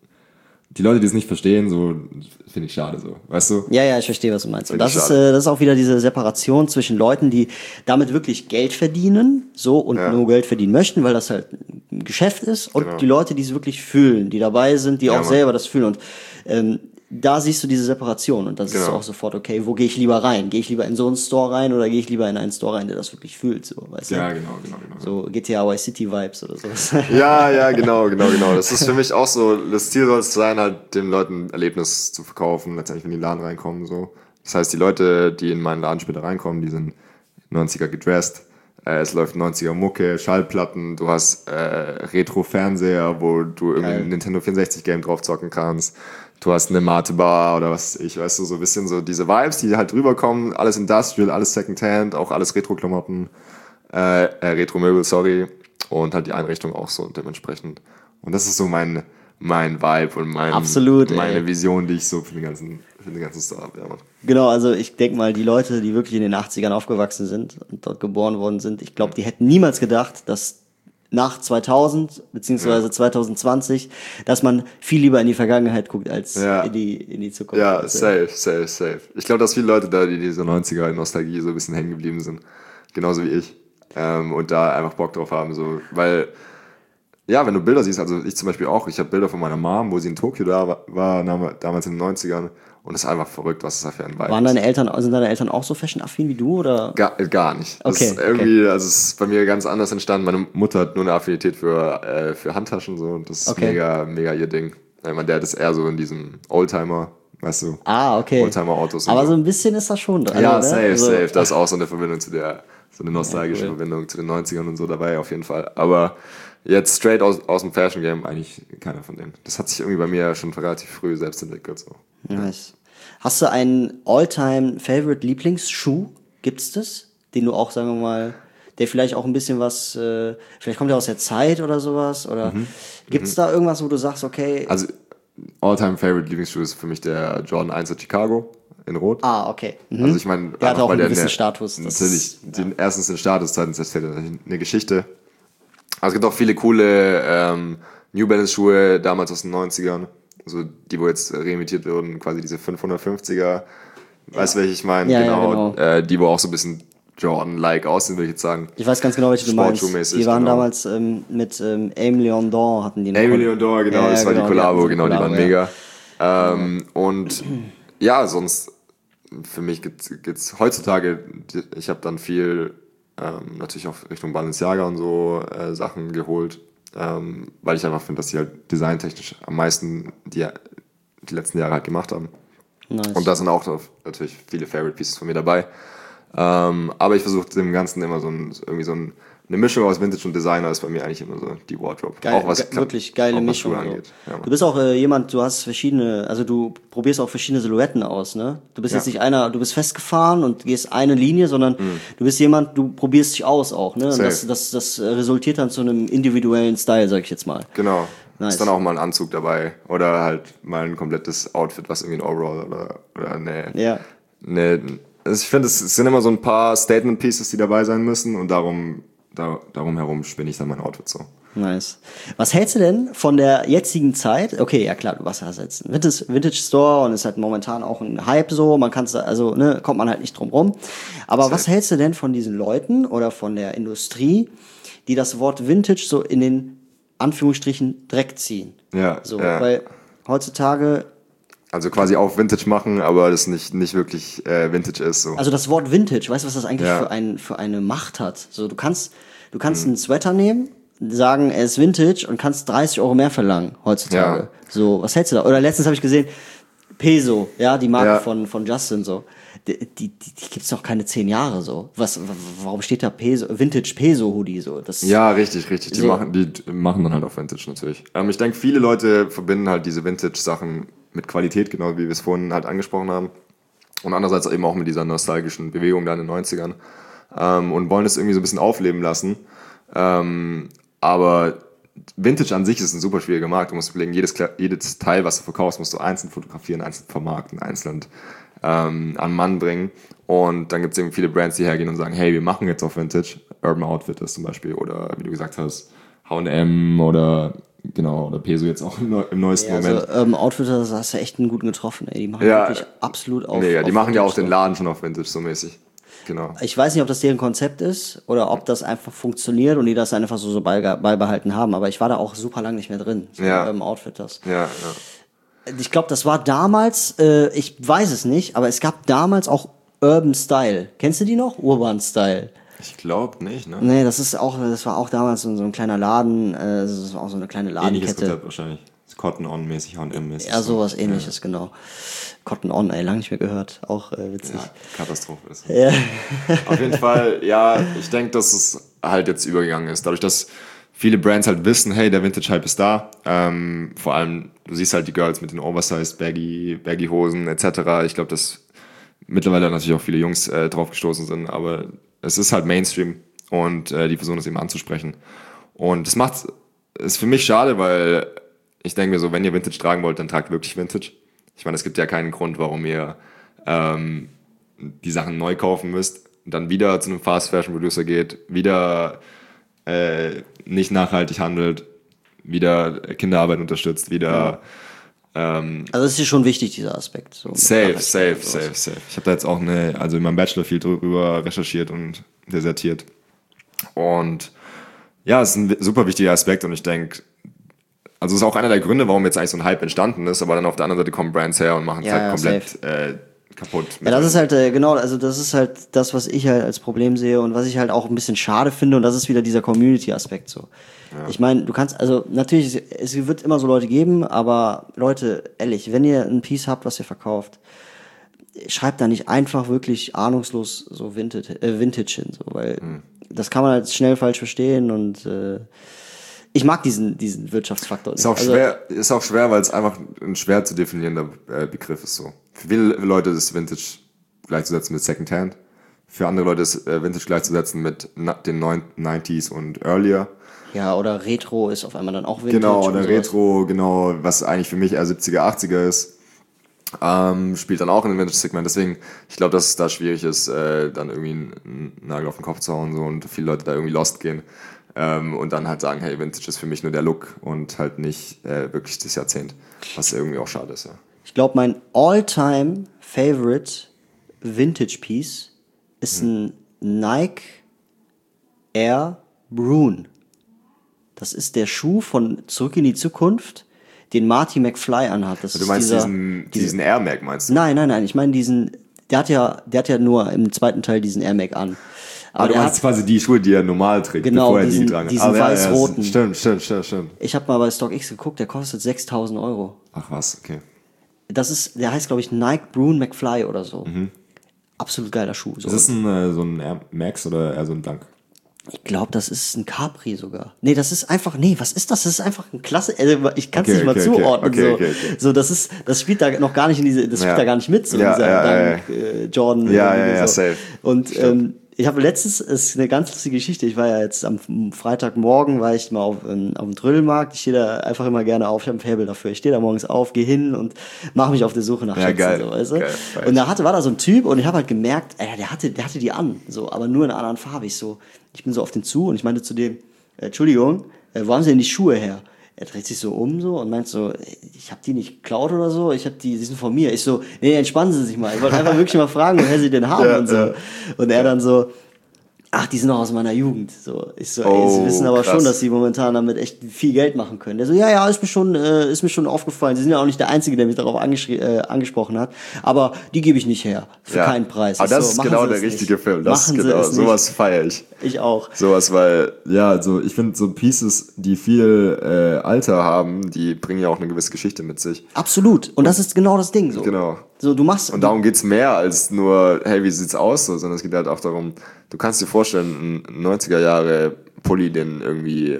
Speaker 3: die Leute, die es nicht verstehen, so, finde ich schade so, weißt du?
Speaker 2: Ja, ja, ich verstehe, was du meinst. Und
Speaker 3: Finde
Speaker 2: das
Speaker 3: ich
Speaker 2: ist,
Speaker 3: schade.
Speaker 2: äh, das ist auch wieder diese Separation zwischen Leuten, die damit wirklich Geld verdienen, so, und
Speaker 3: Ja.
Speaker 2: nur Geld verdienen möchten, weil das halt ein Geschäft ist, und
Speaker 3: Genau.
Speaker 2: die Leute, die es wirklich fühlen, die dabei sind, die
Speaker 3: Ja,
Speaker 2: auch
Speaker 3: Mann.
Speaker 2: selber das fühlen. Und ähm, da siehst du diese Separation, und dann siehst du
Speaker 3: Genau.
Speaker 2: auch sofort, okay, wo gehe ich lieber rein? Gehe ich lieber in so einen Store rein oder gehe ich lieber in einen Store rein, der das wirklich fühlt, so, weißt
Speaker 3: Ja,
Speaker 2: du?
Speaker 3: genau, genau, genau.
Speaker 2: So G T A Vice City Vibes oder sowas.
Speaker 3: Ja, ja, genau, genau, genau. Das ist für mich auch so, das Ziel soll es sein, halt den Leuten ein Erlebnis zu verkaufen, letztendlich, wenn die in den Laden reinkommen, so. Das heißt, die Leute, die in meinen Laden später reinkommen, die sind neunziger gedressed, äh, es läuft neunziger Mucke, Schallplatten, du hast äh, Retro-Fernseher, wo du irgendwie
Speaker 2: Geil.
Speaker 3: ein Nintendo vierundsechzig Game drauf zocken kannst. Du hast eine Mate-Bar oder was weiß ich, weißt du, so ein bisschen so diese Vibes, die halt rüberkommen, alles Industrial, alles Secondhand, auch alles Retro-Klamotten, äh, äh, Retro-Möbel, sorry, und halt die Einrichtung auch so dementsprechend. Und das ist so mein, mein Vibe und mein,
Speaker 2: Absolut,
Speaker 3: meine
Speaker 2: ey.
Speaker 3: Vision, die ich so für den ganzen, für den ganzen Store habe. Ja, Mann.
Speaker 2: Genau, also ich denke mal, die Leute, die wirklich in den achtzigern aufgewachsen sind und dort geboren worden sind, ich glaube, die hätten niemals gedacht, dass nach zweitausend beziehungsweise
Speaker 3: Ja.
Speaker 2: zwanzig zwanzig, dass man viel lieber in die Vergangenheit guckt als
Speaker 3: Ja.
Speaker 2: in die in die Zukunft.
Speaker 3: Ja,
Speaker 2: Also,
Speaker 3: safe, safe, safe. Ich glaube, dass viele Leute da, die diese neunziger-Nostalgie so ein bisschen hängen geblieben sind. Genauso wie ich. Ähm, und da einfach Bock drauf haben. So. Weil, ja, wenn du Bilder siehst, also ich zum Beispiel auch, ich habe Bilder von meiner Mom, wo sie in Tokio da war, war damals in den neunzigern. Und es ist einfach verrückt, was das da für ein Vibe
Speaker 2: Waren
Speaker 3: ist.
Speaker 2: deine Eltern, sind deine Eltern auch so fashion-affin wie du, oder?
Speaker 3: Gar, gar nicht. Das
Speaker 2: Okay,
Speaker 3: ist irgendwie, also es ist bei mir ganz anders entstanden. Meine Mutter hat nur eine Affinität für, äh, für Handtaschen so und das ist
Speaker 2: Okay.
Speaker 3: mega, mega ihr Ding. Weil mein Dad ist eher so in diesem Oldtimer, weißt du,
Speaker 2: Ah, okay.
Speaker 3: Oldtimer-Autos und
Speaker 2: Aber
Speaker 3: so.
Speaker 2: so ein bisschen ist das schon dran.
Speaker 3: Ja,
Speaker 2: ne?
Speaker 3: safe,
Speaker 2: Also,
Speaker 3: safe. Da ist auch so eine Verbindung zu der, so eine nostalgische
Speaker 2: Ja, cool.
Speaker 3: Verbindung zu den neunzigern und so dabei auf jeden Fall. Aber jetzt straight aus, aus dem Fashion Game eigentlich keiner von denen. Das hat sich irgendwie bei mir schon relativ früh selbst entwickelt. So.
Speaker 2: Nice. Hast du einen All-Time-Favorite-Lieblingsschuh? Gibt's das? Den du auch, sagen wir mal, der vielleicht auch ein bisschen was, äh, vielleicht kommt der aus der Zeit oder sowas? Oder gibt's da irgendwas, wo du sagst, okay,
Speaker 3: Also All-Time Favorite Lieblingsschuh ist für mich der Jordan eins Chicago in Rot.
Speaker 2: ah, okay. Mhm.
Speaker 3: Also ich meine,
Speaker 2: Der hat
Speaker 3: einfach,
Speaker 2: auch
Speaker 3: weil
Speaker 2: einen
Speaker 3: der
Speaker 2: gewissen
Speaker 3: eine-
Speaker 2: Status. Das
Speaker 3: Natürlich,
Speaker 2: ist-
Speaker 3: den, erstens den Status, zweitens erzählt er eine Geschichte. Aber es gibt auch viele coole ähm, New Balance Schuhe, damals aus den neunzigern, also die, wo jetzt reimitiert wurden, quasi diese fünfhundertfünfziger, ja. Weißt du, welche ich meine?
Speaker 2: Ja,
Speaker 3: genau,
Speaker 2: ja, genau.
Speaker 3: Äh, die, wo auch so ein bisschen Jordan-like aussehen, würde ich jetzt sagen.
Speaker 2: Ich weiß ganz genau, welche du meinst. Die waren
Speaker 3: genau.
Speaker 2: damals ähm, mit ähm, Aimé Leon Dore hatten die.
Speaker 3: Aimé Leon Dore, genau, ja, das war genau, die Kollabo, die genau, die waren ja. mega. Ähm, ja. Und ja, sonst für mich gibt's, gibt's heutzutage, ich habe dann viel ähm, natürlich auch Richtung Balenciaga und so äh, Sachen geholt, ähm, weil ich einfach finde, dass sie halt designtechnisch am meisten die, die letzten Jahre halt gemacht haben. Nice. Und da sind auch natürlich viele Favorite Pieces von mir dabei. Ähm, aber ich versuche dem Ganzen immer so ein, irgendwie so ein, eine Mischung aus Vintage und Designer ist bei mir eigentlich immer so die Wardrobe.
Speaker 2: Geil,
Speaker 3: auch was
Speaker 2: ge- wirklich geile
Speaker 3: auch was
Speaker 2: Mischung.
Speaker 3: angeht. Ja,
Speaker 2: du bist auch äh, jemand, du hast verschiedene, also du probierst auch verschiedene Silhouetten aus, ne? Du bist ja. jetzt nicht einer, du bist festgefahren und gehst eine Linie, sondern mhm. du bist jemand, du probierst dich aus auch, ne? Und das, das, das resultiert dann zu einem individuellen Style, sag ich jetzt mal.
Speaker 3: Genau.
Speaker 2: Nice.
Speaker 3: Ist dann auch mal ein Anzug dabei oder halt mal ein komplettes Outfit, was irgendwie ein Overall oder, oder eine,
Speaker 2: ja.
Speaker 3: eine also ich finde, es sind immer so ein paar Statement-Pieces, die dabei sein müssen und darum, da, darum herum spinne ich dann mein Outfit so.
Speaker 2: Nice. Was hältst du denn von der jetzigen Zeit? Okay, ja klar, du warst ja jetzt ein Vintage, Vintage Store und ist halt momentan auch ein Hype so, man kann es, also ne, kommt man halt nicht drum rum. Aber Safe. Was hältst du denn von diesen Leuten oder von der Industrie, die das Wort Vintage so in den Anführungsstrichen Dreck ziehen?
Speaker 3: Ja.
Speaker 2: So,
Speaker 3: ja.
Speaker 2: Weil heutzutage
Speaker 3: Also quasi auch Vintage machen, aber das nicht, nicht wirklich äh, Vintage ist. So.
Speaker 2: Also das Wort Vintage, weißt du, was das eigentlich
Speaker 3: ja.
Speaker 2: für, ein, für eine Macht hat? So, du kannst, du kannst hm. einen Sweater nehmen, sagen, er ist Vintage und kannst dreißig Euro mehr verlangen heutzutage. Ja. So, was hältst du da? Oder letztens habe ich gesehen, Peso, ja, die Marke ja. von, von Justin, so. Die, die, die, die gibt's noch keine zehn Jahre, so. Was, warum steht da Peso, Vintage Peso Hoodie, so? Das,
Speaker 3: ja, richtig, richtig. Die
Speaker 2: so.
Speaker 3: machen, die machen dann halt auch Vintage natürlich. Ähm, ich denke, viele Leute verbinden halt diese Vintage-Sachen mit Qualität, genau wie wir es vorhin halt angesprochen haben. Und andererseits eben auch mit dieser nostalgischen Bewegung da in den neunzigern. Ähm, und wollen das irgendwie so ein bisschen aufleben lassen. Ähm, aber Vintage an sich ist ein super schwieriger Markt. Du musst überlegen, jedes, jedes Teil, was du verkaufst, musst du einzeln fotografieren, einzeln vermarkten, einzeln ähm, an Mann bringen. Und dann gibt es eben viele Brands, die hergehen und sagen, hey, wir machen jetzt auf Vintage. Urban Outfitters zum Beispiel oder wie du gesagt hast, H und M oder genau, oder Peso jetzt auch im, neu, im neuesten
Speaker 2: ja,
Speaker 3: Moment.
Speaker 2: Also, ähm, Outfitters, da hast du echt einen guten getroffen, ey. Die machen
Speaker 3: ja,
Speaker 2: wirklich absolut auf.
Speaker 3: Nee, ja, die
Speaker 2: auf
Speaker 3: machen
Speaker 2: Vintage
Speaker 3: ja auch den
Speaker 2: so.
Speaker 3: Laden schon auf Vintage, so mäßig. Genau.
Speaker 2: Ich weiß nicht, ob das deren Konzept ist oder ob das einfach funktioniert und die das einfach so, so beibehalten haben, aber ich war da auch super lang nicht mehr drin. So
Speaker 3: ja.
Speaker 2: Im Outfitters.
Speaker 3: Ja, ja.
Speaker 2: Ich glaube, das war damals, äh, ich weiß es nicht, aber es gab damals auch Urban Style. Kennst du die noch? Urban Style.
Speaker 3: Ich glaube nicht, ne?
Speaker 2: Nee, das ist auch, das war auch damals so ein kleiner Laden, äh, das ist auch so eine kleine Ladenkette.
Speaker 3: Ähnliches Konzept wahrscheinlich. Cotton On mäßig, H und M mäßig.
Speaker 2: Ja, sowas so. Ähnliches, ja. Genau. Cotton On, ey, lange nicht mehr gehört. Auch äh, witzig.
Speaker 3: Ja, Katastrophe ist.
Speaker 2: Ja.
Speaker 3: Auf jeden Fall, ja, ich denke, dass es halt jetzt übergegangen ist. Dadurch, dass viele Brands halt wissen, hey, der Vintage-Hype ist da. Ähm, vor allem, du siehst halt die Girls mit den Oversized, Baggy, Baggy-Hosen et cetera. Ich glaube, dass mittlerweile natürlich auch viele Jungs äh, drauf gestoßen sind, aber es ist halt Mainstream und äh, die versuchen das eben anzusprechen. Und das macht, ist für mich schade, weil ich denke mir so, wenn ihr Vintage tragen wollt, dann tragt wirklich Vintage. Ich meine, es gibt ja keinen Grund, warum ihr ähm, die Sachen neu kaufen müsst, dann wieder zu einem Fast Fashion Producer geht, wieder äh, nicht nachhaltig handelt, wieder Kinderarbeit unterstützt, wieder
Speaker 2: ja. ähm, also es ist schon wichtig, dieser Aspekt. So
Speaker 3: safe, safe, safe, safe. Ich habe da jetzt auch eine, also in meinem Bachelor viel drüber recherchiert und desertiert. Und ja, es ist ein super wichtiger Aspekt und ich denke, also es ist auch einer der Gründe, warum jetzt eigentlich so ein Hype entstanden ist, aber dann auf der anderen Seite kommen Brands her und machen es
Speaker 2: ja,
Speaker 3: halt
Speaker 2: ja,
Speaker 3: komplett äh, kaputt.
Speaker 2: Ja, das ist halt, äh, genau, also das ist halt das, was ich halt als Problem sehe und was ich halt auch ein bisschen schade finde und das ist wieder dieser Community-Aspekt so. Ja. Ich meine, du kannst, also natürlich, es wird immer so Leute geben, aber Leute, ehrlich, wenn ihr ein Piece habt, was ihr verkauft, schreibt da nicht einfach wirklich ahnungslos so Vintage, äh, Vintage hin, so, weil hm. das kann man halt schnell falsch verstehen und äh, ich mag diesen, diesen Wirtschaftsfaktor nicht.
Speaker 3: Ist auch
Speaker 2: also,
Speaker 3: schwer, ist auch schwer, weil es einfach ein schwer zu definierender Begriff ist so. Für viele Leute ist Vintage gleichzusetzen mit Secondhand. Für andere Leute ist Vintage gleichzusetzen mit den neunziger und earlier.
Speaker 2: Ja, oder Retro ist auf einmal dann auch Vintage.
Speaker 3: Genau, oder Retro, genau, was eigentlich für mich eher siebziger, achtziger ist, ähm, spielt dann auch in dem Vintage-Segment. Deswegen, ich glaube, dass es da schwierig ist, äh, dann irgendwie einen Nagel auf den Kopf zu hauen so, und viele Leute da irgendwie lost gehen. Ähm, und dann halt sagen, hey, Vintage ist für mich nur der Look und halt nicht äh, wirklich das Jahrzehnt. Was irgendwie auch schade ist, ja.
Speaker 2: Ich glaube, mein all-time favorite Vintage Piece ist ein Nike Air Brune. Das ist der Schuh von Zurück in die Zukunft, den Marty McFly anhat. Das
Speaker 3: Du
Speaker 2: ist
Speaker 3: meinst
Speaker 2: dieser,
Speaker 3: diesen,
Speaker 2: diese,
Speaker 3: diesen Air Mac, meinst du?
Speaker 2: Nein, nein, nein. Ich meine diesen. Der hat ja, der hat ja nur im zweiten Teil diesen Air Mac an.
Speaker 3: Aber
Speaker 2: Aber
Speaker 3: du
Speaker 2: der
Speaker 3: meinst
Speaker 2: hat,
Speaker 3: quasi die Schuhe, die er normal trägt,
Speaker 2: Genau,
Speaker 3: bevor er
Speaker 2: diesen-
Speaker 3: die getragen hat.
Speaker 2: diesen
Speaker 3: Aber ja, ja,
Speaker 2: weiß-roten.
Speaker 3: Stimmt, stimmt, stimmt, stimmt.
Speaker 2: ich habe mal bei StockX geguckt, der kostet sechstausend Euro.
Speaker 3: Ach was, okay.
Speaker 2: Das ist, der heißt glaube ich Nike Brune McFly oder so. Absolut geiler Schuh. So.
Speaker 3: Ist das ein, äh, so ein Air Max oder eher so ein Dunk?
Speaker 2: Ich glaube, das ist ein Capri sogar. Nee, das ist einfach, nee, was ist das? Das ist einfach ein klasse, also ich kann es
Speaker 3: Okay,
Speaker 2: nicht mal
Speaker 3: okay, okay.
Speaker 2: zuordnen.
Speaker 3: Okay,
Speaker 2: so.
Speaker 3: okay, okay.
Speaker 2: so, das ist, das spielt da noch gar nicht in diese, das spielt
Speaker 3: Ja.
Speaker 2: da gar nicht mit, so
Speaker 3: Ja,
Speaker 2: dieser
Speaker 3: ja, ja,
Speaker 2: Dunk, äh, Jordan.
Speaker 3: Ja,
Speaker 2: irgendwie
Speaker 3: ja, ja,
Speaker 2: so.
Speaker 3: safe.
Speaker 2: Und ähm, ich habe letztens, es ist eine ganz lustige Geschichte, ich war ja jetzt am Freitagmorgen, war ich mal auf, ähm, auf dem Trödelmarkt, ich stehe da einfach immer gerne auf, ich habe ein Faible dafür, ich stehe da morgens auf, gehe hin und mache mich auf die Suche nach
Speaker 3: Ja,
Speaker 2: Schätzen,
Speaker 3: geil.
Speaker 2: so, weißt du?
Speaker 3: Geil, weiß
Speaker 2: Und da hatte, war da so ein Typ und ich habe halt gemerkt, ey, der hatte, der hatte die an, so, aber nur in einer anderen Farbe. Ich so, ich bin so auf den zu und ich meinte zu dem, äh, Entschuldigung, äh, wo haben Sie denn die Schuhe her? Er dreht sich so um so und meint so, ich habe die nicht geklaut oder so, ich habe die, die sind von mir. Ich so, nee, entspannen Sie sich mal. Ich wollte einfach wirklich mal fragen, woher Sie denn haben
Speaker 3: Ja,
Speaker 2: und so.
Speaker 3: ja.
Speaker 2: Und er dann so, ach, die sind noch aus meiner Jugend. So, ich so, ey,
Speaker 3: Oh,
Speaker 2: Sie wissen aber
Speaker 3: krass.
Speaker 2: schon, dass Sie momentan damit echt viel Geld machen können. Der so, ja, ja, ist mir schon, äh, ist mir schon aufgefallen. Sie sind ja auch nicht der Einzige, der mich darauf angeschri- äh, angesprochen hat. Aber die gebe ich nicht her. Für
Speaker 3: Ja.
Speaker 2: keinen Preis.
Speaker 3: Aber
Speaker 2: Ich
Speaker 3: das
Speaker 2: so,
Speaker 3: ist
Speaker 2: machen
Speaker 3: genau
Speaker 2: Sie
Speaker 3: der
Speaker 2: es
Speaker 3: richtige
Speaker 2: nicht.
Speaker 3: Film. Das
Speaker 2: Machen
Speaker 3: ist
Speaker 2: Sie
Speaker 3: genau,
Speaker 2: es nicht.
Speaker 3: sowas feiere ich.
Speaker 2: Ich auch.
Speaker 3: Sowas, weil, ja, also ich finde so Pieces, die viel äh, Alter haben, die bringen ja auch eine gewisse Geschichte mit sich.
Speaker 2: Absolut. Und das ist genau das Ding. So.
Speaker 3: Genau.
Speaker 2: So, du machst.
Speaker 3: Und darum geht's mehr als nur, hey, wie sieht's aus, so, sondern es geht halt auch darum, du kannst dir vorstellen, ein neunziger Jahre Pulli, den irgendwie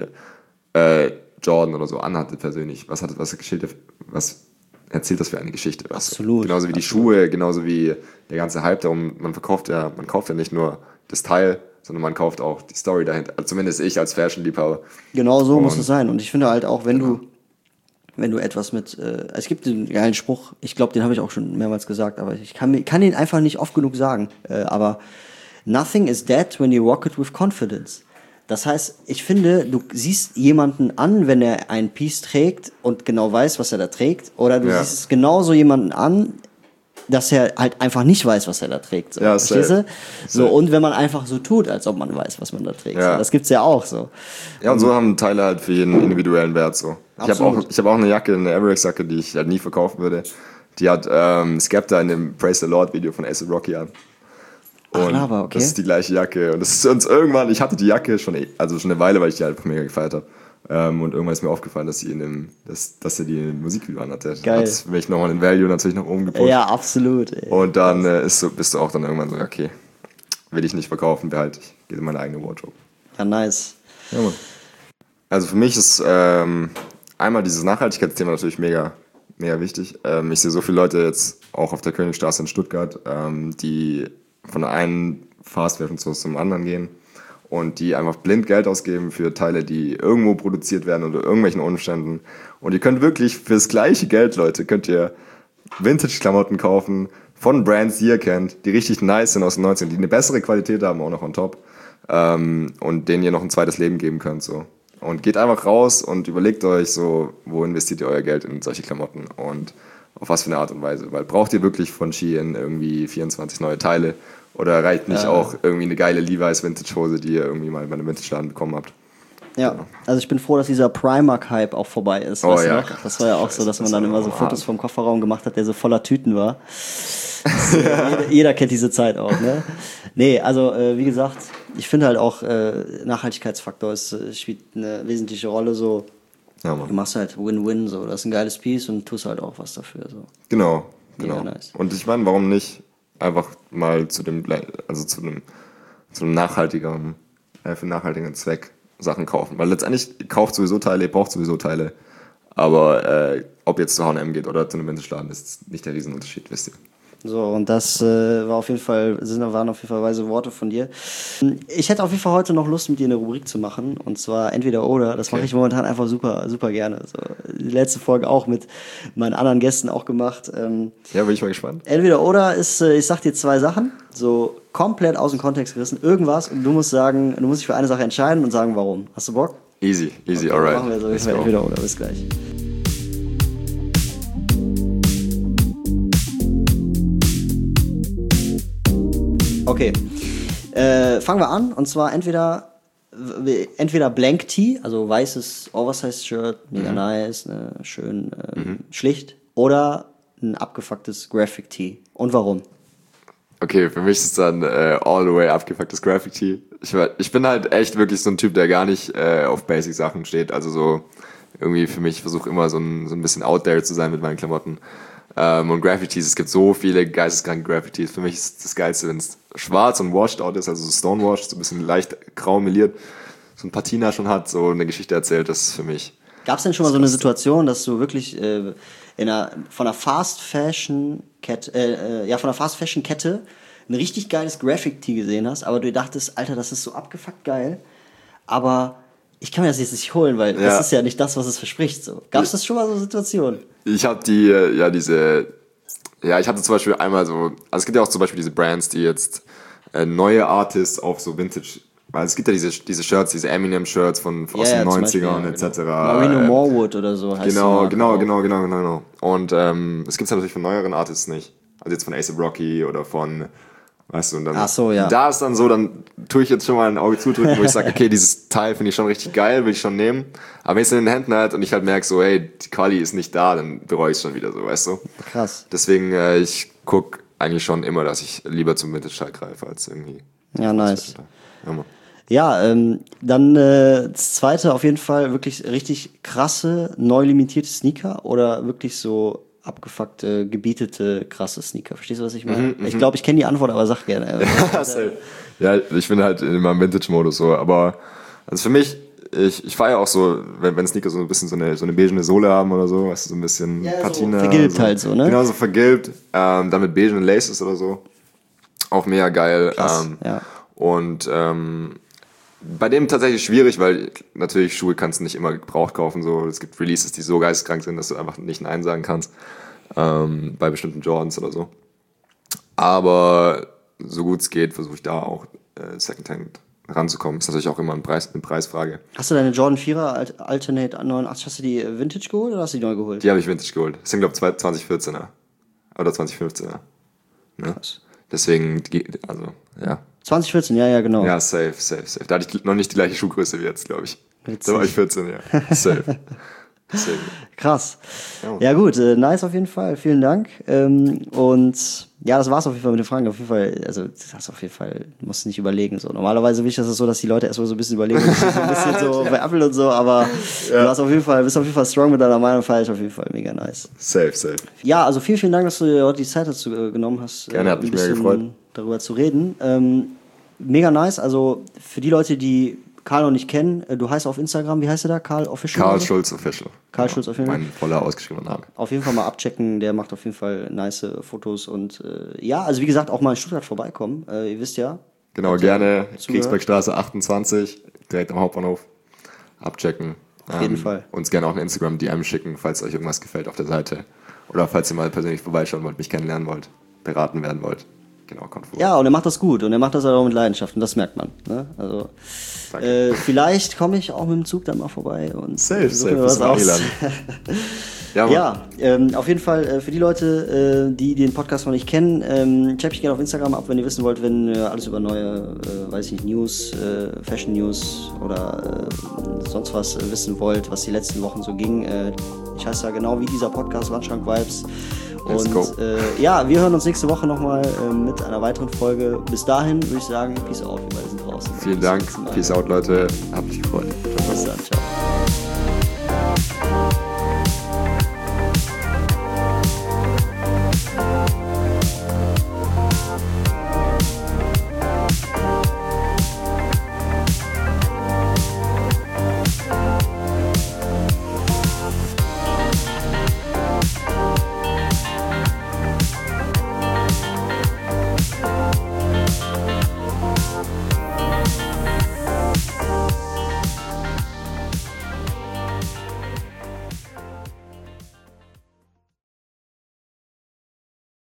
Speaker 3: äh, Jordan oder so anhatte persönlich. Was hat was Geschichte, was erzählt das für eine Geschichte? Was?
Speaker 2: Absolut.
Speaker 3: Genauso wie die
Speaker 2: Absolut.
Speaker 3: Schuhe, genauso wie der ganze Hype darum, man verkauft ja, man kauft ja nicht nur das Teil, sondern man kauft auch die Story dahinter. Also zumindest ich als Fashion-Liebhaber.
Speaker 2: Genau so muss
Speaker 3: Und-
Speaker 2: es sein. Und ich finde halt auch, wenn du, wenn du etwas mit, äh, es gibt den geilen Spruch, ich glaube, den habe ich auch schon mehrmals gesagt, aber ich kann, mir- kann den einfach nicht oft genug sagen. Äh, aber nothing is dead when you rock it with confidence. Das heißt, ich finde, du siehst jemanden an, wenn er ein Piece trägt und genau weiß, was er da trägt, oder du
Speaker 3: Ja.
Speaker 2: siehst es genauso jemanden an, dass er halt einfach nicht weiß, was er da trägt. So,
Speaker 3: Ja,
Speaker 2: verstehst
Speaker 3: safe.
Speaker 2: du? So, und wenn man einfach so tut, als ob man weiß, was man da trägt.
Speaker 3: Ja.
Speaker 2: So, das gibt's ja auch so.
Speaker 3: Ja, und so haben Teile halt für jeden individuellen Wert so. Ich habe
Speaker 2: Absolut.
Speaker 3: auch, ich hab auch eine Jacke, eine Avirex-Jacke, die ich halt nie verkaufen würde. Die hat ähm, Skepta in dem Praise the Lord Video von A$AP Rocky an.
Speaker 2: Ach,
Speaker 3: Und
Speaker 2: Lava, okay.
Speaker 3: das ist die gleiche Jacke. Und das ist uns irgendwann, ich hatte die Jacke schon, also schon eine Weile, weil ich die halt mega gefeiert habe. Ähm, und irgendwann ist mir aufgefallen, dass sie in dem, dass, dass er die in dem Musikvideo anhatte.
Speaker 2: Geil.
Speaker 3: Hat für mich nochmal den Value natürlich nach oben gepusht.
Speaker 2: Ja, absolut. Ey.
Speaker 3: Und dann äh, ist so, bist du auch dann irgendwann so, okay, will ich nicht verkaufen, behalte ich. Geht in meine eigene Wardrobe.
Speaker 2: Ja, nice.
Speaker 3: Ja, Mann. Also für mich ist ähm, einmal dieses Nachhaltigkeitsthema natürlich mega, mega wichtig. Ähm, ich sehe so viele Leute jetzt auch auf der Königstraße in Stuttgart, ähm, die von der einen Fast Fashion Store zum anderen gehen und die einfach blind Geld ausgeben für Teile, die irgendwo produziert werden unter irgendwelchen Umständen. Und ihr könnt wirklich fürs gleiche Geld, Leute, könnt ihr Vintage-Klamotten kaufen von Brands, die ihr kennt, die richtig nice sind aus den neunzigern, die eine bessere Qualität haben, auch noch on top. Ähm, und denen ihr noch ein zweites Leben geben könnt. So. Und geht einfach raus und überlegt euch so, wo investiert ihr euer Geld in solche Klamotten und auf was für eine Art und Weise. Weil braucht ihr wirklich von Shein irgendwie vierundzwanzig neue Teile oder reicht nicht
Speaker 2: Ja.
Speaker 3: auch irgendwie eine geile Levi's Vintage-Hose, die ihr irgendwie mal bei einem Vintage-Laden bekommen habt?
Speaker 2: Ja, also ich bin froh, dass dieser Primark-Hype auch vorbei ist.
Speaker 3: Oh
Speaker 2: weißt du
Speaker 3: ja,
Speaker 2: noch? Das war ja auch so, dass man dann immer so Fotos vom Kofferraum gemacht hat, der so voller Tüten war. Das, äh, jeder, jeder kennt diese Zeit auch, ne? Nee, also äh, wie gesagt, ich finde halt auch äh, Nachhaltigkeitsfaktor ist, äh, spielt eine wesentliche Rolle. So,
Speaker 3: Ja,
Speaker 2: du
Speaker 3: Mann.
Speaker 2: machst halt Win-Win, so, das ist ein geiles Piece und tust halt auch was dafür. So.
Speaker 3: Genau,
Speaker 2: Mega
Speaker 3: genau.
Speaker 2: nice.
Speaker 3: Und ich meine, warum nicht einfach mal zu dem, gle- also zu einem, zu einem nachhaltigeren, äh, für einen nachhaltigen Zweck Sachen kaufen. Weil letztendlich, ihr kauft sowieso Teile, ihr braucht sowieso Teile. Aber äh, ob jetzt zu H und M geht oder zu einem Vintage-Laden, ist nicht der Riesenunterschied, wisst ihr.
Speaker 2: So, und das äh, war auf jeden Fall, sind, waren auf jeden Fall weise Worte von dir. Ich hätte auf jeden Fall heute noch Lust, mit dir eine Rubrik zu machen. Und zwar entweder oder. Das
Speaker 3: Okay.
Speaker 2: mache ich momentan einfach super, super gerne. So, die letzte Folge auch mit meinen anderen Gästen auch gemacht. Ähm,
Speaker 3: Ja, bin ich mal gespannt.
Speaker 2: entweder oder ist, äh, ich sag dir zwei Sachen. so komplett aus dem Kontext gerissen, irgendwas, und du musst sagen, du musst dich für eine Sache entscheiden und sagen, warum. Hast du Bock?
Speaker 3: Easy, easy,
Speaker 2: Okay,
Speaker 3: alright.
Speaker 2: Machen wir so,
Speaker 3: Let's
Speaker 2: wir
Speaker 3: go.
Speaker 2: entweder oder, bis gleich. Okay, äh, fangen wir an, und zwar entweder entweder Blank Tee, also weißes Oversize-Shirt, mega
Speaker 3: Mhm.
Speaker 2: nice, ne, schön ähm, mhm. schlicht, oder ein abgefucktes Graphic Tee. Und warum?
Speaker 3: Okay, für mich ist es dann äh, all the way abgefucktes Graffiti. Ich, ich bin halt echt wirklich so ein Typ, der gar nicht äh, auf Basic-Sachen steht. Also so irgendwie für mich, ich versuche immer so ein, so ein bisschen out there zu sein mit meinen Klamotten. Ähm, und Graffitis, es gibt so viele geisteskranke Graffitis. Für mich ist das Geilste, wenn es schwarz und washed out ist, also so stonewashed, so ein bisschen leicht grau meliert, so ein Patina schon hat, so eine Geschichte erzählt, das ist für mich.
Speaker 2: Gab es denn schon mal so eine Situation, dass du wirklich äh, in einer, von einer Fast Fashion Kette, äh, äh, ja, von einer Fast Fashion Kette ein richtig geiles Graphic Tee gesehen hast, aber du dachtest, Alter, das ist so abgefuckt geil, aber ich kann mir das jetzt nicht holen, weil
Speaker 3: Ja.
Speaker 2: das ist ja nicht das, was es verspricht. So. Gab es das schon mal so Situationen?
Speaker 3: Ich habe die, äh, ja, diese, ja, ich hatte zum Beispiel einmal so, also es gibt ja auch zum Beispiel diese Brands, die jetzt äh, neue Artists auf so Vintage, weil es gibt ja diese, diese Shirts, diese Eminem-Shirts von, von aus
Speaker 2: Ja,
Speaker 3: den
Speaker 2: ja, zum
Speaker 3: neunzigern
Speaker 2: Beispiel,
Speaker 3: et
Speaker 2: ja,
Speaker 3: cetera.
Speaker 2: Marino
Speaker 3: Ähm,
Speaker 2: Morwood oder so heißt
Speaker 3: Genau,
Speaker 2: die
Speaker 3: genau,
Speaker 2: Marke
Speaker 3: genau, genau, genau, genau. Und ähm, es gibt es natürlich von neueren Artists nicht. Also jetzt von A$AP Rocky oder von, weißt du, und dann,
Speaker 2: Ach so, ja.
Speaker 3: da ist dann so, dann tue ich jetzt schon mal ein Auge zudrücken, wo ich sage, okay, dieses Teil finde ich schon richtig geil, will ich schon nehmen. Aber wenn ich es in den Händen halt und ich halt merke so, hey, die Quali ist nicht da, dann bereue ich es schon wieder so, weißt du.
Speaker 2: auch. Krass.
Speaker 3: Deswegen, äh, ich gucke eigentlich schon immer, dass ich lieber zum Vintage-Teil greife, als irgendwie.
Speaker 2: Ja, nice.
Speaker 3: Ja, Mann.
Speaker 2: Ja, ähm, dann äh, das zweite auf jeden Fall wirklich richtig krasse, neu limitierte Sneaker oder wirklich so abgefuckte, gebietete, krasse Sneaker. Verstehst du, was ich meine?
Speaker 3: Mhm,
Speaker 2: ich glaube, ich kenne die Antwort, aber sag gerne.
Speaker 3: Ja, ich bin halt in meinem Vintage-Modus so, aber also für mich, ich, ich feiere auch so, wenn, wenn Sneaker so ein bisschen so eine, so eine beige Sohle haben oder so, weißt du, so ein bisschen
Speaker 2: Ja, so
Speaker 3: Patina.
Speaker 2: vergilbt
Speaker 3: so.
Speaker 2: halt so, ne?
Speaker 3: Genau, so vergilbt, ähm, dann mit beige Laces oder so. Auch mega geil.
Speaker 2: Krass,
Speaker 3: ähm,
Speaker 2: ja.
Speaker 3: Und ähm, bei dem tatsächlich schwierig, weil natürlich Schuhe kannst du nicht immer gebraucht kaufen. So. Es gibt Releases, die so geisteskrank sind, dass du einfach nicht Nein sagen kannst. Ähm, bei bestimmten Jordans oder so. Aber so gut es geht, versuche ich da auch äh, Secondhand ranzukommen. Ist natürlich auch immer ein Preis, eine Preisfrage.
Speaker 2: Hast du deine Jordan vierer Alt- Alternate neunundachtzig, hast du die Vintage geholt oder hast du die neu geholt?
Speaker 3: Die habe ich Vintage geholt. Das sind, glaube ich, zwanzig vierzehner. Oder zwanzig fünfzehner. Ne?
Speaker 2: Krass.
Speaker 3: Deswegen, die- also, ja.
Speaker 2: zwanzig vierzehn, ja, ja, genau.
Speaker 3: Ja, safe, safe, safe. Da hatte ich noch nicht die gleiche Schuhgröße wie jetzt, glaube ich.
Speaker 2: Witzig.
Speaker 3: Da war ich vierzehn, ja. Safe. Deswegen.
Speaker 2: Krass.
Speaker 3: Ja.
Speaker 2: Ja gut, äh, nice auf jeden Fall, vielen Dank. Ähm, und ja, das war's auf jeden Fall mit den Fragen. Auf jeden Fall, also das hast du auf jeden Fall, musst du nicht überlegen. So. Normalerweise will ich das so, dass die Leute erstmal so ein bisschen überlegen, so ein bisschen so bei Apple und so, aber
Speaker 3: Ja.
Speaker 2: du hast auf jeden Fall, bist auf jeden Fall strong mit deiner Meinung, feier ich auf jeden Fall mega nice.
Speaker 3: Safe, safe.
Speaker 2: Ja, also vielen, vielen Dank, dass du dir heute die Zeit dazu äh, genommen hast,
Speaker 3: Gerne,
Speaker 2: äh,
Speaker 3: hat mich
Speaker 2: ein
Speaker 3: mega
Speaker 2: bisschen
Speaker 3: gefreut.
Speaker 2: darüber zu reden. Ähm, mega nice, also für die Leute, die Karl noch nicht kennen, äh, du heißt auf Instagram, wie heißt du da? Karl Official?
Speaker 3: Karl
Speaker 2: oder so?
Speaker 3: Schulz Official.
Speaker 2: Karl Schulz Official.
Speaker 3: Mein voller ausgeschriebener Name.
Speaker 2: Auf jeden Fall mal abchecken, der macht auf jeden Fall nice äh, Fotos und äh, ja, also wie gesagt, auch mal in Stuttgart vorbeikommen, äh, ihr wisst ja.
Speaker 3: Genau,
Speaker 2: Habt ihr
Speaker 3: gerne.
Speaker 2: zugehört?
Speaker 3: Kriegsbergstraße achtundzwanzig, direkt am Hauptbahnhof. Abchecken.
Speaker 2: Auf jeden Fall.
Speaker 3: Uns gerne auch eine Instagram-D M schicken, falls euch irgendwas gefällt auf der Seite. Oder falls ihr mal persönlich vorbeischauen wollt, mich kennenlernen wollt, beraten werden wollt. Genau, kommt vor.
Speaker 2: Ja, und er macht das gut und er macht das auch mit Leidenschaft und das merkt man. Ne? Also
Speaker 3: Danke.
Speaker 2: äh, vielleicht komme ich auch mit dem Zug dann mal vorbei und
Speaker 3: Safe,
Speaker 2: suche
Speaker 3: safe,
Speaker 2: mir
Speaker 3: bist
Speaker 2: was
Speaker 3: du
Speaker 2: aus.
Speaker 3: eingeladen. Ja, Mann.
Speaker 2: Ja, ähm, auf jeden Fall äh, für die Leute, äh, die den Podcast noch nicht kennen, ähm, checkt mich gerne auf Instagram ab, wenn ihr wissen wollt, wenn ihr alles über neue, äh, weiß ich nicht, News, äh, Fashion News oder äh, sonst was äh, wissen wollt, was die letzten Wochen so ging. Äh, ich heiße ja genau wie dieser Podcast, Wandschrank Vibes.
Speaker 3: Let's
Speaker 2: Und
Speaker 3: go.
Speaker 2: äh, ja, wir hören uns nächste Woche nochmal äh, mit einer weiteren Folge. Bis dahin würde ich sagen, Peace out, wir beide sind draußen.
Speaker 3: Vielen
Speaker 2: Bis zum
Speaker 3: Dank.
Speaker 2: nächsten Mal.
Speaker 3: Peace out, Leute. Hab mich gefreut.
Speaker 2: Bis dann, ciao.